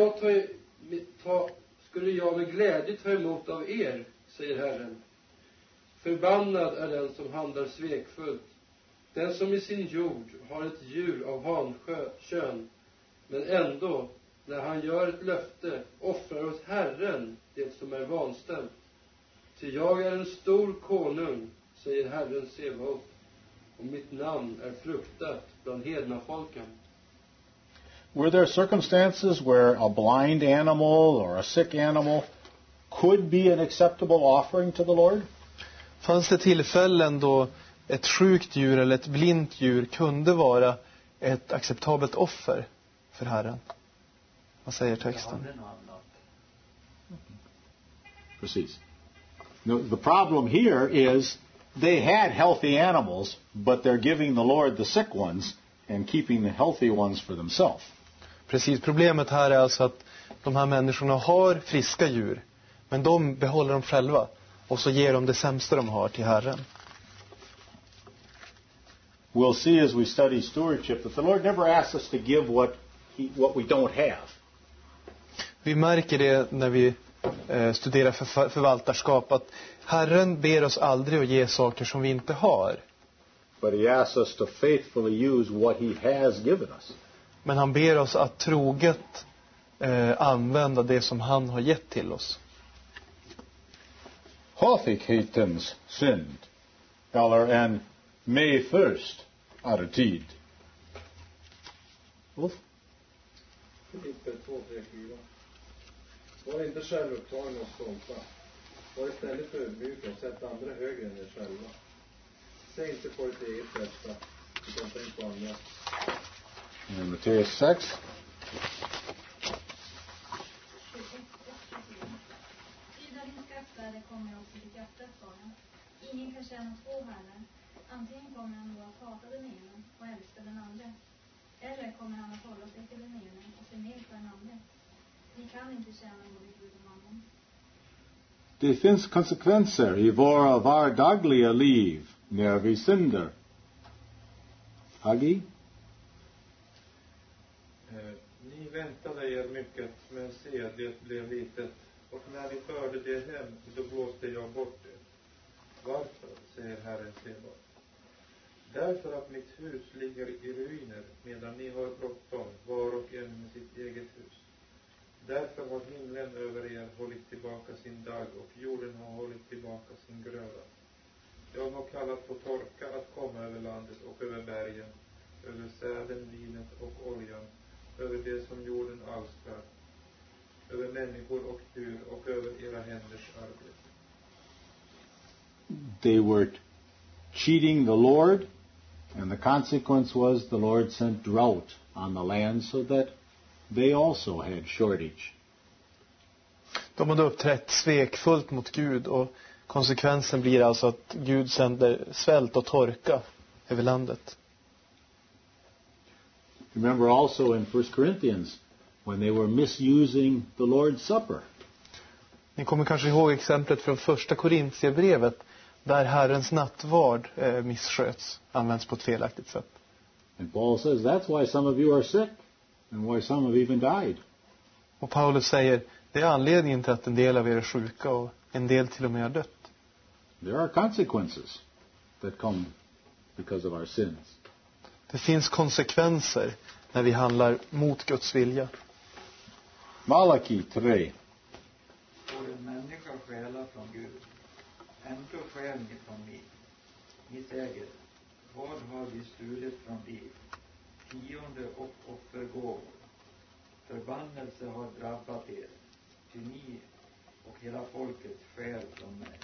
Speaker 8: skulle jag med glädje ta emot av er, säger Herren. Förbannad är den som handlar svekfullt, den som i sin jord har ett djur av hankön, men ändå, när han gör ett löfte, offrar åt Herren det som är vanställt. Ty jag är en stor konung, säger Herren Sebaot, och mitt namn är fruktat bland hedna folken.
Speaker 1: Were there circumstances where a blind animal or a sick animal could be an acceptable offering to the Lord?
Speaker 2: Fanns det tillfällen då ett sjukt djur eller ett blint djur kunde vara ett acceptabelt offer för Herren? Vad säger texten?
Speaker 1: Precis. No, the problem here is they had healthy animals, but they're giving the Lord the sick ones and keeping the healthy ones for themselves.
Speaker 2: Precis, problemet här är alltså att de här människorna har friska djur, men de behåller dem själva och så ger de det sämsta de har till Herren.
Speaker 1: We'll see as we study stewardship that the Lord never asks us to give what we don't have.
Speaker 2: Vi märker det när vi studerar förvaltarskap, att Herren ber oss aldrig att ge saker som vi inte har.
Speaker 1: But he asks us to faithfully use what he has given us.
Speaker 2: Men han ber oss att troget använda det som han har gett till oss.
Speaker 1: Hafigheten synd, eller en medförst attityd.
Speaker 3: Filipper 2:3-4. Var inte självupptagen och stolta. Var istället ödmjuka och sätt andra högre än er själva. Säg inte på ert eget bästa, utan tänk på andra.
Speaker 1: In Matteus 6.
Speaker 6: Fyda din skattare kommer jag också till skattet för den. Ingen kan tjäna två herrar. Antingen kommer han då att hata den ena och älska den andra. Eller kommer han att hålla sig till den ena och se ner på den andra. Ni kan inte tjäna både Gud och mammon.
Speaker 1: Det finns konsekvenser i våra vardagliga liv när vi syndar. Hagi?
Speaker 5: Ni väntade er mycket, men se, det blev litet. Och när ni förde det hem, då blåste jag bort det. Varför, säger Herren Sebaot? Därför att mitt hus ligger i ruiner, medan ni har bråttom, var och en med sitt eget hus. Därför har himlen över er hållit tillbaka sin dag, och jorden har hållit tillbaka sin gröda. Jag har kallat på torka att komma över landet och över bergen, över säden, vinet och oljan, över det som jorden alstrar, över människor och djur och över era händers arbete.
Speaker 1: They were cheating the Lord, and the consequence was the Lord sent drought on the land so that they also had shortage.
Speaker 2: De hade uppträtt svekfullt mot Gud, och konsekvensen blir alltså att Gud sänder svält och torka över landet.
Speaker 1: Remember also in 1 Corinthians when they were misusing the Lord's Supper.
Speaker 2: Ni kommer kanske ihåg exemplet från första Korintierbrevet där Herrens nattvard missköts, används på ett felaktigt sätt.
Speaker 1: And Paul says that's why some of you are sick and why some have even died.
Speaker 2: Och Paulus säger, det är anledningen till att en del av er är sjuka och en del till och med har dött.
Speaker 1: There are consequences that come because of our sins.
Speaker 2: Det finns konsekvenser när vi handlar mot Guds vilja.
Speaker 1: Malaki 3.
Speaker 7: Får en människa stjäla från Gud, ändå stjäl ni från mig. Ni säger, vad har vi stulit från dig? Tionde och offergåvor. Förbannelse har drabbat er, ty ni och hela folket stjäl från mig.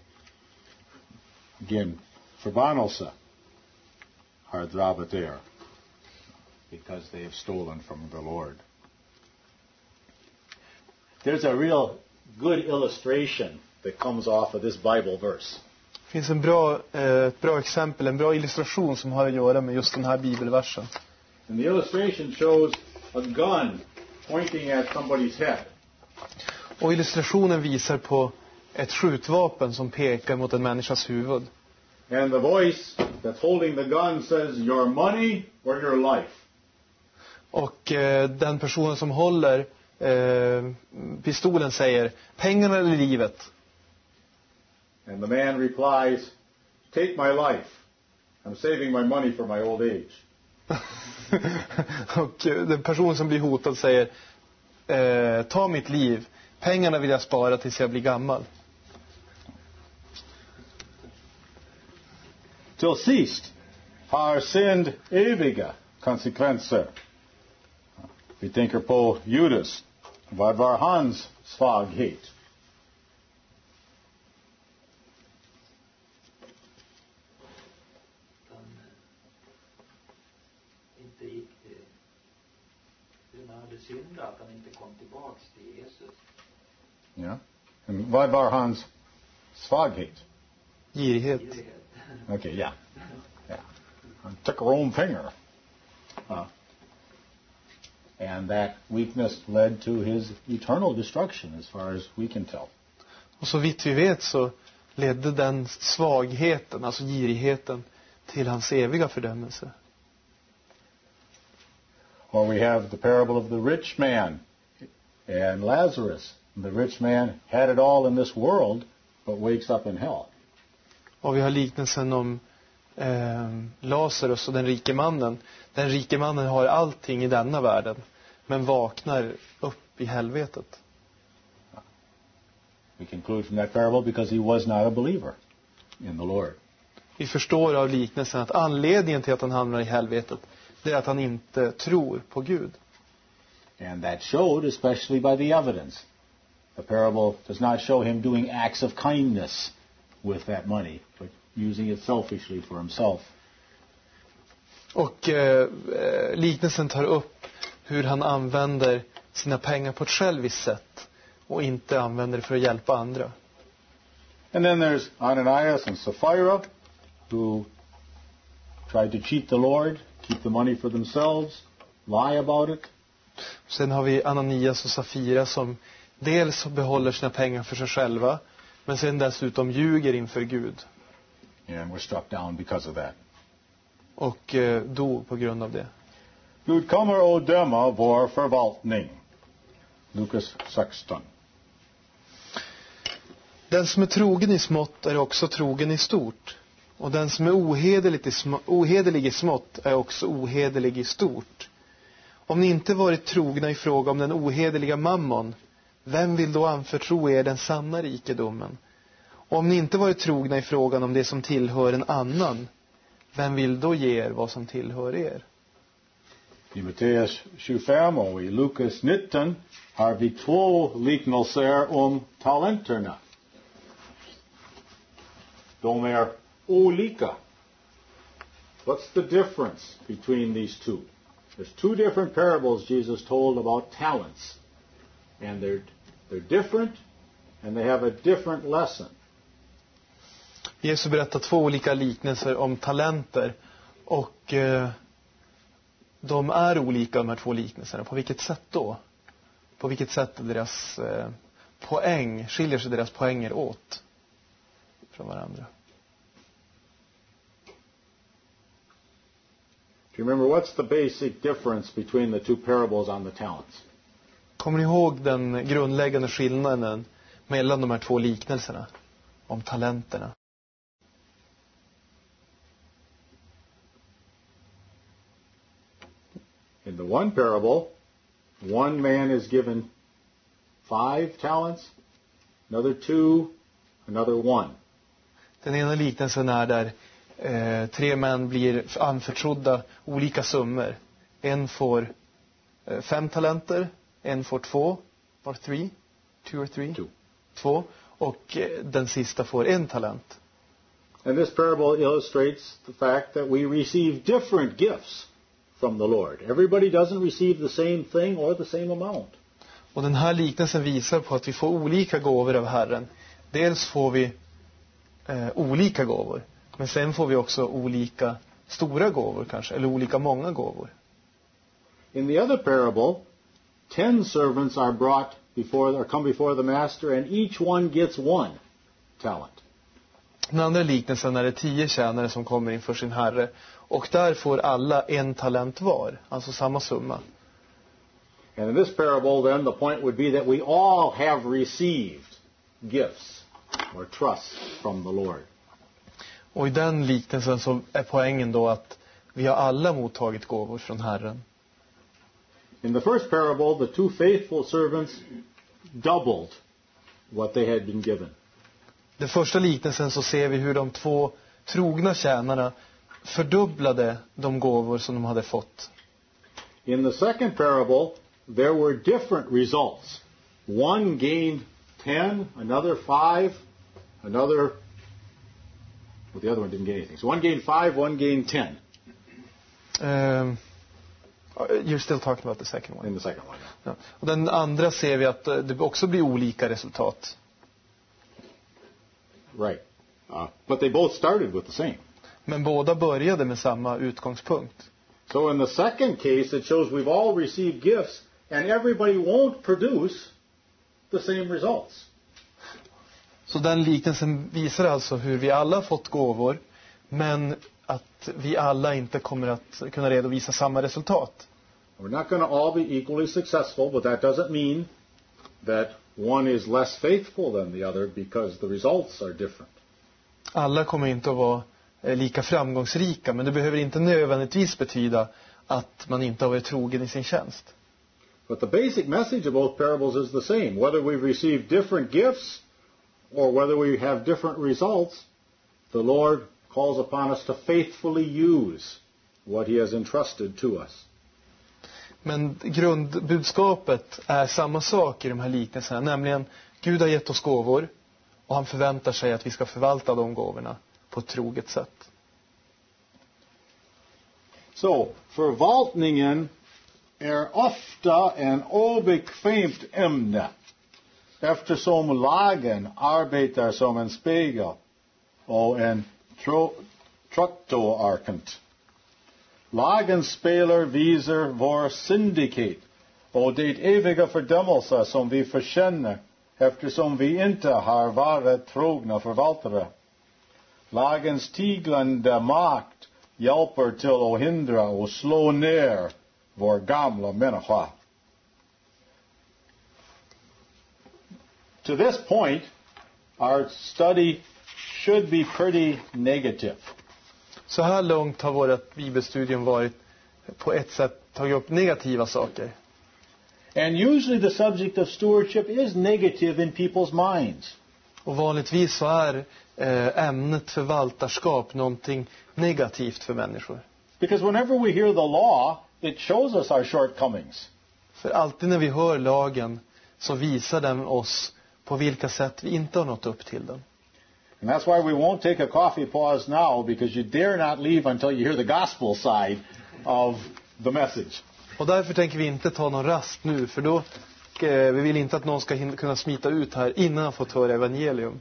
Speaker 1: Again, förbannelse har drabbat er because they have stolen from the Lord. There's a real good illustration that comes off of this Bible verse.
Speaker 2: Det finns ett bra exempel, en bra illustration som har att göra med just den här bibelversen.
Speaker 1: And the illustration shows a gun pointing at somebody's head.
Speaker 2: Och illustrationen visar på ett skjutvapen som pekar mot en människas huvud.
Speaker 1: And the voice that's holding the gun says, your money or your life.
Speaker 2: Och den personen som håller pistolen säger, pengarna eller livet?
Speaker 1: And the man replies, take my life. I'm saving my money for my old age.
Speaker 2: Och den person som blir hotad säger, ta mitt liv. Pengarna vill jag spara tills jag blir gammal.
Speaker 1: Till sist har synd eviga konsekvenser. Vi tänker på Judas. Vad var hans svaghet?
Speaker 7: Inte gick när han hade syndat, att han inte kom tillbaks till Jesus.
Speaker 1: Ja. Och vad var hans svaghet?
Speaker 2: Girighet.
Speaker 1: Okay, yeah. Took her own finger. And that weakness led to his eternal destruction as far as we can tell.
Speaker 2: Och så vitt vi vet så ledde den svagheten, alltså girigheten, till hans eviga fördömelse.
Speaker 1: Or we have the parable of the rich man and Lazarus. The rich man had it all in this world, but wakes up in hell.
Speaker 2: Och vi har liknelsen om Lazarus och den rike mannen. Den rike mannen har allting i denna världen, men vaknar upp i helvetet.
Speaker 1: We conclude from that parable because he was not a believer in the Lord.
Speaker 2: Vi förstår av liknelsen att anledningen till att han hamnar i helvetet, det är att han inte tror på Gud.
Speaker 1: And that showed especially by the evidence. The parable does not show him doing acts of kindness with that money, but using it selfishly for himself.
Speaker 2: Och liknelsen tar upp hur han använder sina pengar på ett själviskt sätt och inte använder det för att hjälpa andra.
Speaker 1: And then there's Ananias and Sapphira, who tried to cheat the Lord, keep the money for themselves, lie about it.
Speaker 2: Sen har vi Ananias och Safira som dels behåller sina pengar för sig själva, men sen dessutom ljuger inför Gud.
Speaker 1: And were struck down because of that.
Speaker 2: Och dog på grund av det.
Speaker 1: Gud kommer och döma vår förvaltning. Lukas 16.
Speaker 2: Den som är trogen i smått är också trogen i stort. Och den som är ohederlig i smått är också ohederlig i stort. Om ni inte varit trogna i fråga om den ohederliga mammon, vem vill då anförtro er den sanna rikedomen? Och om ni inte varit trogna i frågan om det som tillhör en annan, vem vill då ge er vad som tillhör er?
Speaker 1: I Matteus 25 och i Lukas 19 har vi två liknelser om talenterna. De är olika. What's the difference between these two? There's two different parables Jesus told about talents. And they're different and they have a different lesson.
Speaker 2: Jesus berättar två olika liknelser om talenter och de är olika, de här två liknelserna. På vilket sätt då? På vilket sätt deras skiljer sig deras poänger åt från varandra?
Speaker 1: Do you remember what's the basic difference between the two parables on the talents?
Speaker 2: Kommer ni ihåg den grundläggande skillnaden mellan de här två liknelserna om talenterna?
Speaker 1: In the one parable, one man is given 5 talents, another 2, another 1.
Speaker 2: Den ena liknelsen är där 3 män blir anförtrodda olika summor. En får 5 talenter, en får 2, or 3, 2 or 3? 2. Och den sista får 1 talent.
Speaker 1: And this parable illustrates the fact that we receive different gifts from the Lord. Everybody doesn't receive the same thing or the same amount.
Speaker 2: Och den här liknelsen visar på att vi får olika gåvor av Herren. Dels får vi olika gåvor, men sen får vi också olika stora gåvor kanske, eller olika många gåvor.
Speaker 1: In the other parable, 10 servants are come before the master, and each one gets 1 talent.
Speaker 2: Den andra liknelsen är det 10 tjänare som kommer inför sin herre, och där får alla 1 talent var, alltså samma summa.
Speaker 1: And in this parable, then, the point would be that we all have received gifts or trust from the Lord.
Speaker 2: Och i den liknelsen så är poängen då att vi har alla mottagit gåvor från Herren.
Speaker 1: In the first parable, the 2 faithful servants doubled what they had been given.
Speaker 2: Den första liknelsen så ser vi hur de 2 trogna tjänarna fördubblade de gåvor som de hade fått.
Speaker 1: In the second parable, there were different results. One gained 10, another 5, another... Well, the other one didn't get anything. So one gained 5, one gained 10.
Speaker 2: You're still talking about the second one.
Speaker 1: In the second one.
Speaker 2: Ja. Och den andra ser vi att det också blir olika resultat.
Speaker 1: Right. But they both started with the same.
Speaker 2: Men båda började med samma utgångspunkt.
Speaker 1: So in the second case, it shows we've all received gifts, and everybody won't produce the same results.
Speaker 2: Så den liknelsen visar alltså hur vi alla fått gåvor, men att vi alla inte kommer att kunna redovisa samma resultat.
Speaker 1: We're not going to all be equally successful, but that doesn't mean that one is less faithful than the other because the results are different.
Speaker 2: Alla kommer inte att vara lika framgångsrika, men det behöver inte nödvändigtvis betyda att man inte har varit trogen i sin tjänst.
Speaker 1: But the basic message of both parables is the same. Whether we receive different gifts or whether we have different results, the Lord calls upon us to faithfully use what He has entrusted to us.
Speaker 2: Men grundbudskapet är samma sak i de här liknelserna, nämligen Gud har gett oss gåvor och han förväntar sig att vi ska förvalta de gåvorna på ett troget sätt.
Speaker 1: Så, förvaltningen är ofta en obekvämt ämne eftersom lagen arbetar som en spegel och en traktorarkant. Lagen spelar visar vår syndighet och det eviga fördömelse som vi förtjänar eftersom vi inte har varit trogna förvaltare. Lagens tiglande makt hjälper till att hindra och slå ner vår gamla människa. To this point, our study should be pretty negative.
Speaker 2: Så här långt har vårt bibelstudium varit på ett sätt tagit upp negativa saker.
Speaker 1: And usually the subject of stewardship is negative in people's minds.
Speaker 2: Och vanligtvis så är ämnet förvaltarskap någonting negativt för människor.
Speaker 1: Because whenever we hear the law, it shows us our shortcomings.
Speaker 2: För alltid när vi hör lagen så visar den oss på vilka sätt vi inte har nått upp till den.
Speaker 1: And that's why we won't take a coffee pause now, because you dare not leave until you hear the gospel side of the message.
Speaker 2: Och därför tänker vi inte ta någon rast nu, för då vi vill inte att någon ska kunna smita ut här innan han fått höra evangelium.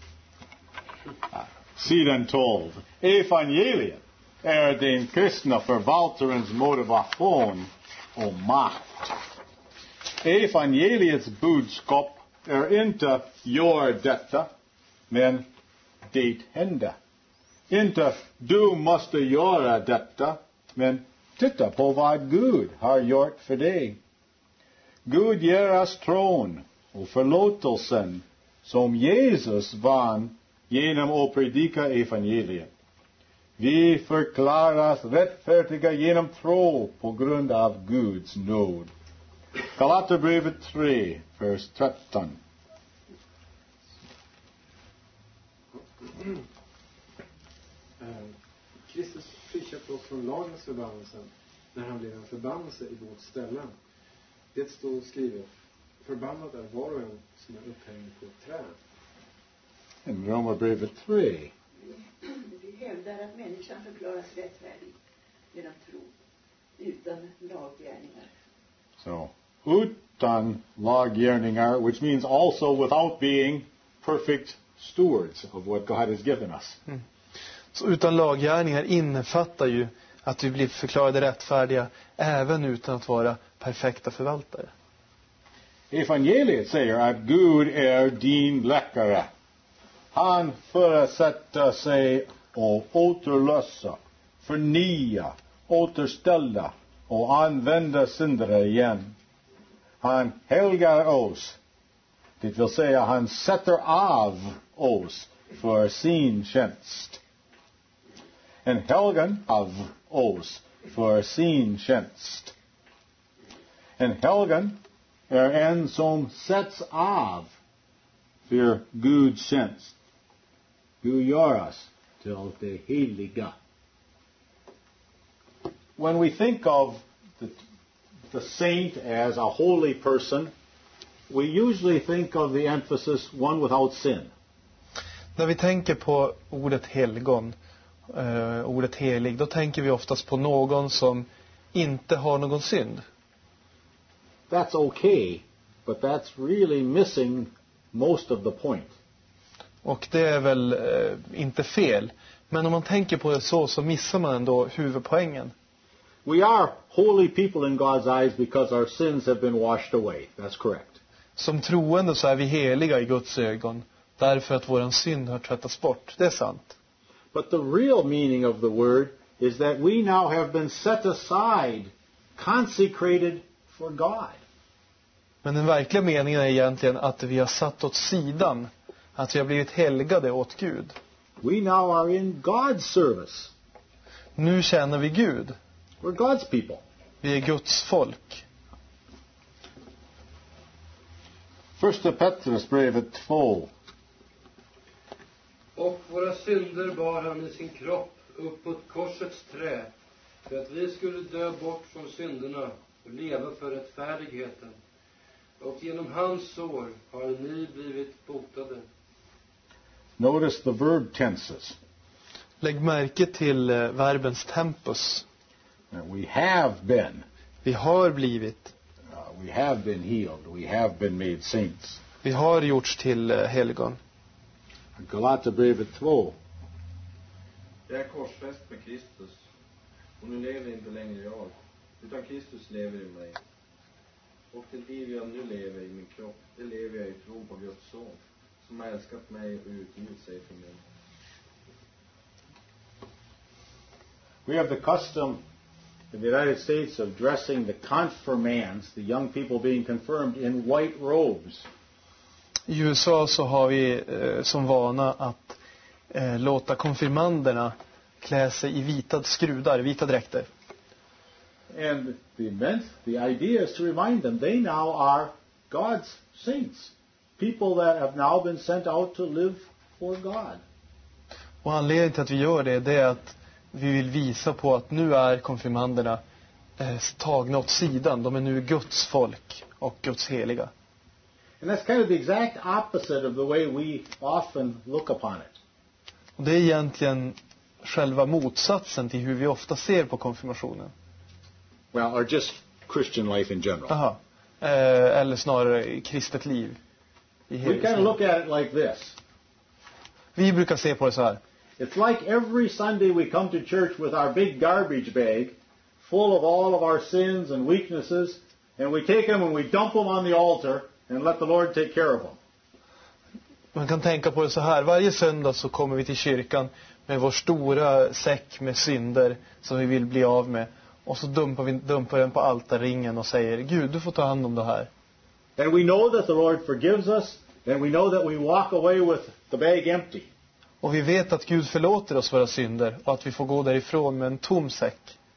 Speaker 1: Sidan 12. Evangeliet är den kristna förvaltarens motivation och makt. Evangeliets budskap är inte gör detta, men det hände. Inte du måste göra detta, men titta på vad Gud har gjort för dig. Gud ger oss tron och förlåtelsen som Jesus vann genom att predika evangeliet. Vi förklaras rättfärdiga genom tro på grund av Guds nåd. Galaterbrevet 3, vers 13.
Speaker 3: Kristus friköpte oss från lagens förbannelse när han blev en förbannelse i vårt ställe. Det står skrivet: förbannad är var och en som är upphängd på ett träd.
Speaker 1: In Romarbrevet 3.
Speaker 4: Vi hävdar att människan förklaras rättfärdig genom tro, utan laggärningar.
Speaker 1: So, utan laggärningar, which means also without being perfect stewards of what God has given us.
Speaker 2: Så utan laggärningar innefattar ju att vi blir förklarade rättfärdiga även utan att vara perfekta förvaltare.
Speaker 1: Evangeliet säger att Gud är din läkare. Han försätter sig och återlösa, förnya, återställa och använda syndare igen. Han helgar oss. Det vill säga han sätter av oss för sin tjänst. En helgan av oss för sin tjänst. En helgan är en som sätts av för Guds tjänst. Gud gör oss till det heliga. When we think of the saint as a holy person, we usually think of the emphasis one without sin.
Speaker 2: När vi tänker på ordet helgon, ordet helig, då tänker vi oftast på någon som inte har någon synd.
Speaker 1: That's okay, but that's really missing most of the point.
Speaker 2: Och det är väl inte fel. Men om man tänker på det så missar man ändå huvudpoängen.
Speaker 1: We are holy people in God's eyes because our sins have been washed away. That's correct.
Speaker 2: Som troende så är vi heliga i Guds ögon. Därför att våran synd har tvättats bort. Det är sant.
Speaker 1: But the real meaning of the word is that we now have been set aside, consecrated for God.
Speaker 2: Men den verkliga meningen är egentligen att vi har satt åt sidan. Att vi har blivit helgade åt Gud.
Speaker 1: We now are in God's service.
Speaker 2: Nu tjänar vi Gud.
Speaker 1: We're God's people.
Speaker 2: Vi är Guds folk.
Speaker 1: Första Petrusbrevet 2.
Speaker 8: Och våra synder bar han i sin kropp uppåt korsets trä, för att vi skulle dö bort från synderna och leva för rättfärdigheten. Och genom hans sår har ni blivit botade.
Speaker 1: Notice the verb tenses.
Speaker 2: Lägg märke till verbens tempus.
Speaker 1: We have been.
Speaker 2: Vi har blivit.
Speaker 1: We have been healed. We have been made saints.
Speaker 2: Vi har gjorts till helgon.
Speaker 1: Galaterbrevet 2.
Speaker 9: Jag är korsfäst med Kristus, och nu lever inte längre jag, utan Kristus lever i mig. Och det liv jag nu lever i min kropp, det lever jag i tron på Guds son, som har älskat mig och utgivit sig för mig.
Speaker 1: We have the custom in the United States of dressing the confirmands, the young people being confirmed, in white robes.
Speaker 2: I USA så har vi som vana att låta konfirmanderna klä sig i vita skrudar, vita dräkter.
Speaker 1: And the idea is to remind them they now are God's saints. People that have now been sent out to live for God.
Speaker 2: Och anledningen till att vi gör det är att vi vill visa på att nu är konfirmanderna tagna åt sidan. De är nu Guds folk och Guds heliga.
Speaker 1: And that's kind of the exact opposite of the way we often look upon it.
Speaker 2: Och det är egentligen själva motsatsen till hur vi ofta ser på konfirmationen.
Speaker 1: Well, or just Christian life in general.
Speaker 2: Aha. Eller snarare kristet liv.
Speaker 1: We kind of look at it like this.
Speaker 2: Vi brukar se på det så här.
Speaker 1: It's like every Sunday we come to church with our big garbage bag full of all of our sins and weaknesses, and we take them and we dump them on the altar and let the Lord take care of them.
Speaker 2: Man kan tänka på det så här. Varje söndag så kommer vi till kyrkan med vår stora säck med synder som vi vill bli av med. Och så dumpar den på altarringen och säger: Gud, du får ta hand om det här.
Speaker 1: And we know that the Lord forgives us, and we know that we walk away with the bag empty.
Speaker 2: Och vi vet att Gud förlåter oss våra synder och att vi får gå därifrån med en tom säck.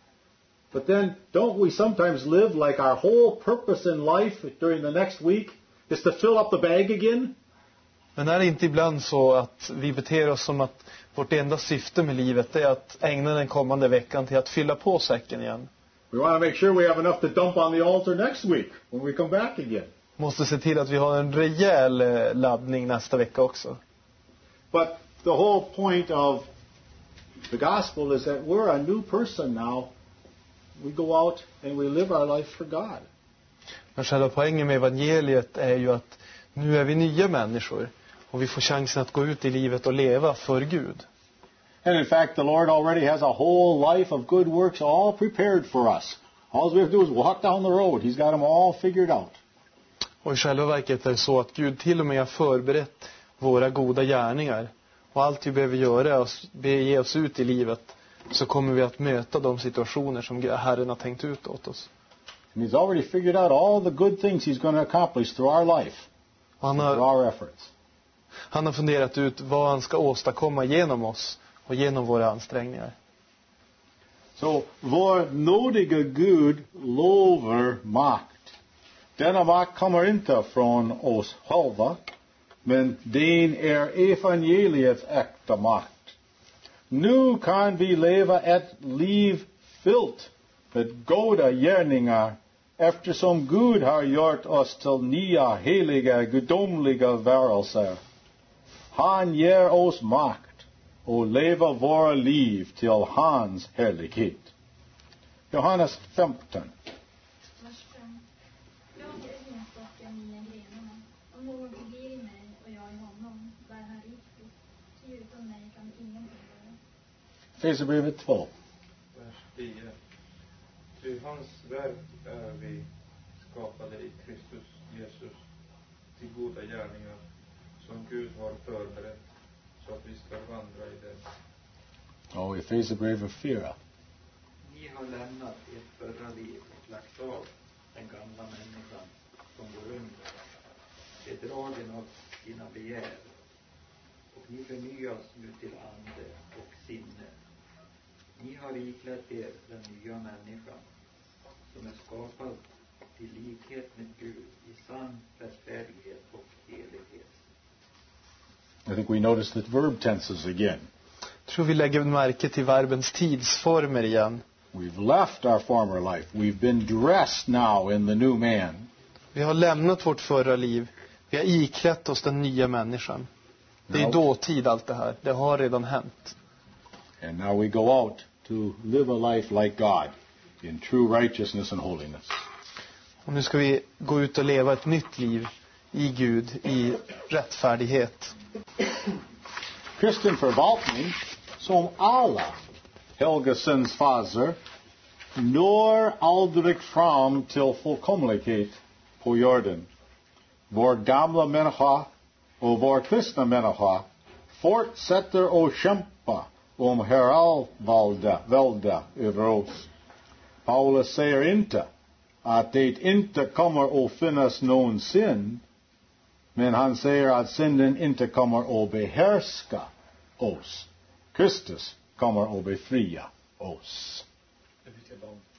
Speaker 1: But then don't we sometimes live like our whole purpose in life during the next week is to fill up the bag again?
Speaker 2: Men är det inte ibland så att vi beter oss som att vårt enda syfte med livet är att ägna den kommande veckan till att fylla på säcken igen?
Speaker 1: We want to make sure we have enough to dump on the altar next week when we come back again.
Speaker 2: Måste se till att vi har en rejäl laddning nästa vecka också.
Speaker 1: But the whole point of the gospel is that we're a new person now. We go out and we live our life for God.
Speaker 2: Men själva poängen med evangeliet är ju att nu är vi nya människor och vi får chansen att gå ut i livet och leva för Gud.
Speaker 1: And in fact, the Lord already has a whole life of good works all prepared for us. All we have to do is walk down the road. He's got them all figured out.
Speaker 2: Och i själva verket är det så att Gud till och med har förberett våra goda gärningar. Och allt vi behöver göra är att bege oss ut i livet, så kommer vi att möta de situationer som Herren har tänkt ut åt oss.
Speaker 1: And He's already figured out all the good things He's going to accomplish through our life. Through our efforts.
Speaker 2: Han har funderat ut vad han ska åstadkomma genom oss och genom våra ansträngningar.
Speaker 1: Så vår nådiga Gud lovar makt. Denna makt kommer inte från oss själva, men den är evangeliets äkta makt. Nu kan vi leva ett liv fyllt med goda gärningar, eftersom Gud har gjort oss till nya, heliga, gudomliga varelser. Han ger oss makt och lever våra liv till hans härlighet. Johannes 15.
Speaker 6: Vers 5. Jag är vinstocken, ni är grenarna. Om någon förblir i mig och jag i honom, bär han rikt
Speaker 1: Efesierbrevet 2.
Speaker 5: Vers 10. Ty hans verk är vi skapade i Kristus Jesus till goda gärningar som Gud har förberett så att vi ska vandra i dem.
Speaker 1: Och Efesierbrevet 4.
Speaker 7: Ni har lämnat ert förra liv och lagt av den gamla människan som går under, bedragen av sina begär. Och ni förnyas nu till ande och sinne. Ni har iklätt er den nya människan som är skapad till likhet med Gud i sann rättfärdighet och helighet.
Speaker 1: I think we notice that verb tenses again.
Speaker 2: Tror vi lägger märke till verbens tidsformer igen.
Speaker 1: We've left our former life. We've been dressed now in the new man.
Speaker 2: Vi har lämnat vårt förra liv. Vi har iklätt oss den nya människan. Det är dåtid allt det här. Det har redan hänt.
Speaker 1: And now we go out to live a life like God in true righteousness and holiness.
Speaker 2: Och nu ska vi gå ut och leva ett nytt liv i Gud, i rättfärdighet.
Speaker 1: Kristen förvaltning som alla helgesens faser når aldrig fram till fullkomlighet på jorden. Vår gamla människa och vår kristna människa fortsätter att kämpa om herravälde över oss. Paulus säger inte att det inte kommer att finnas någon synd, men han säger att synden inte kommer att behärska oss. Kristus kommer att befria oss.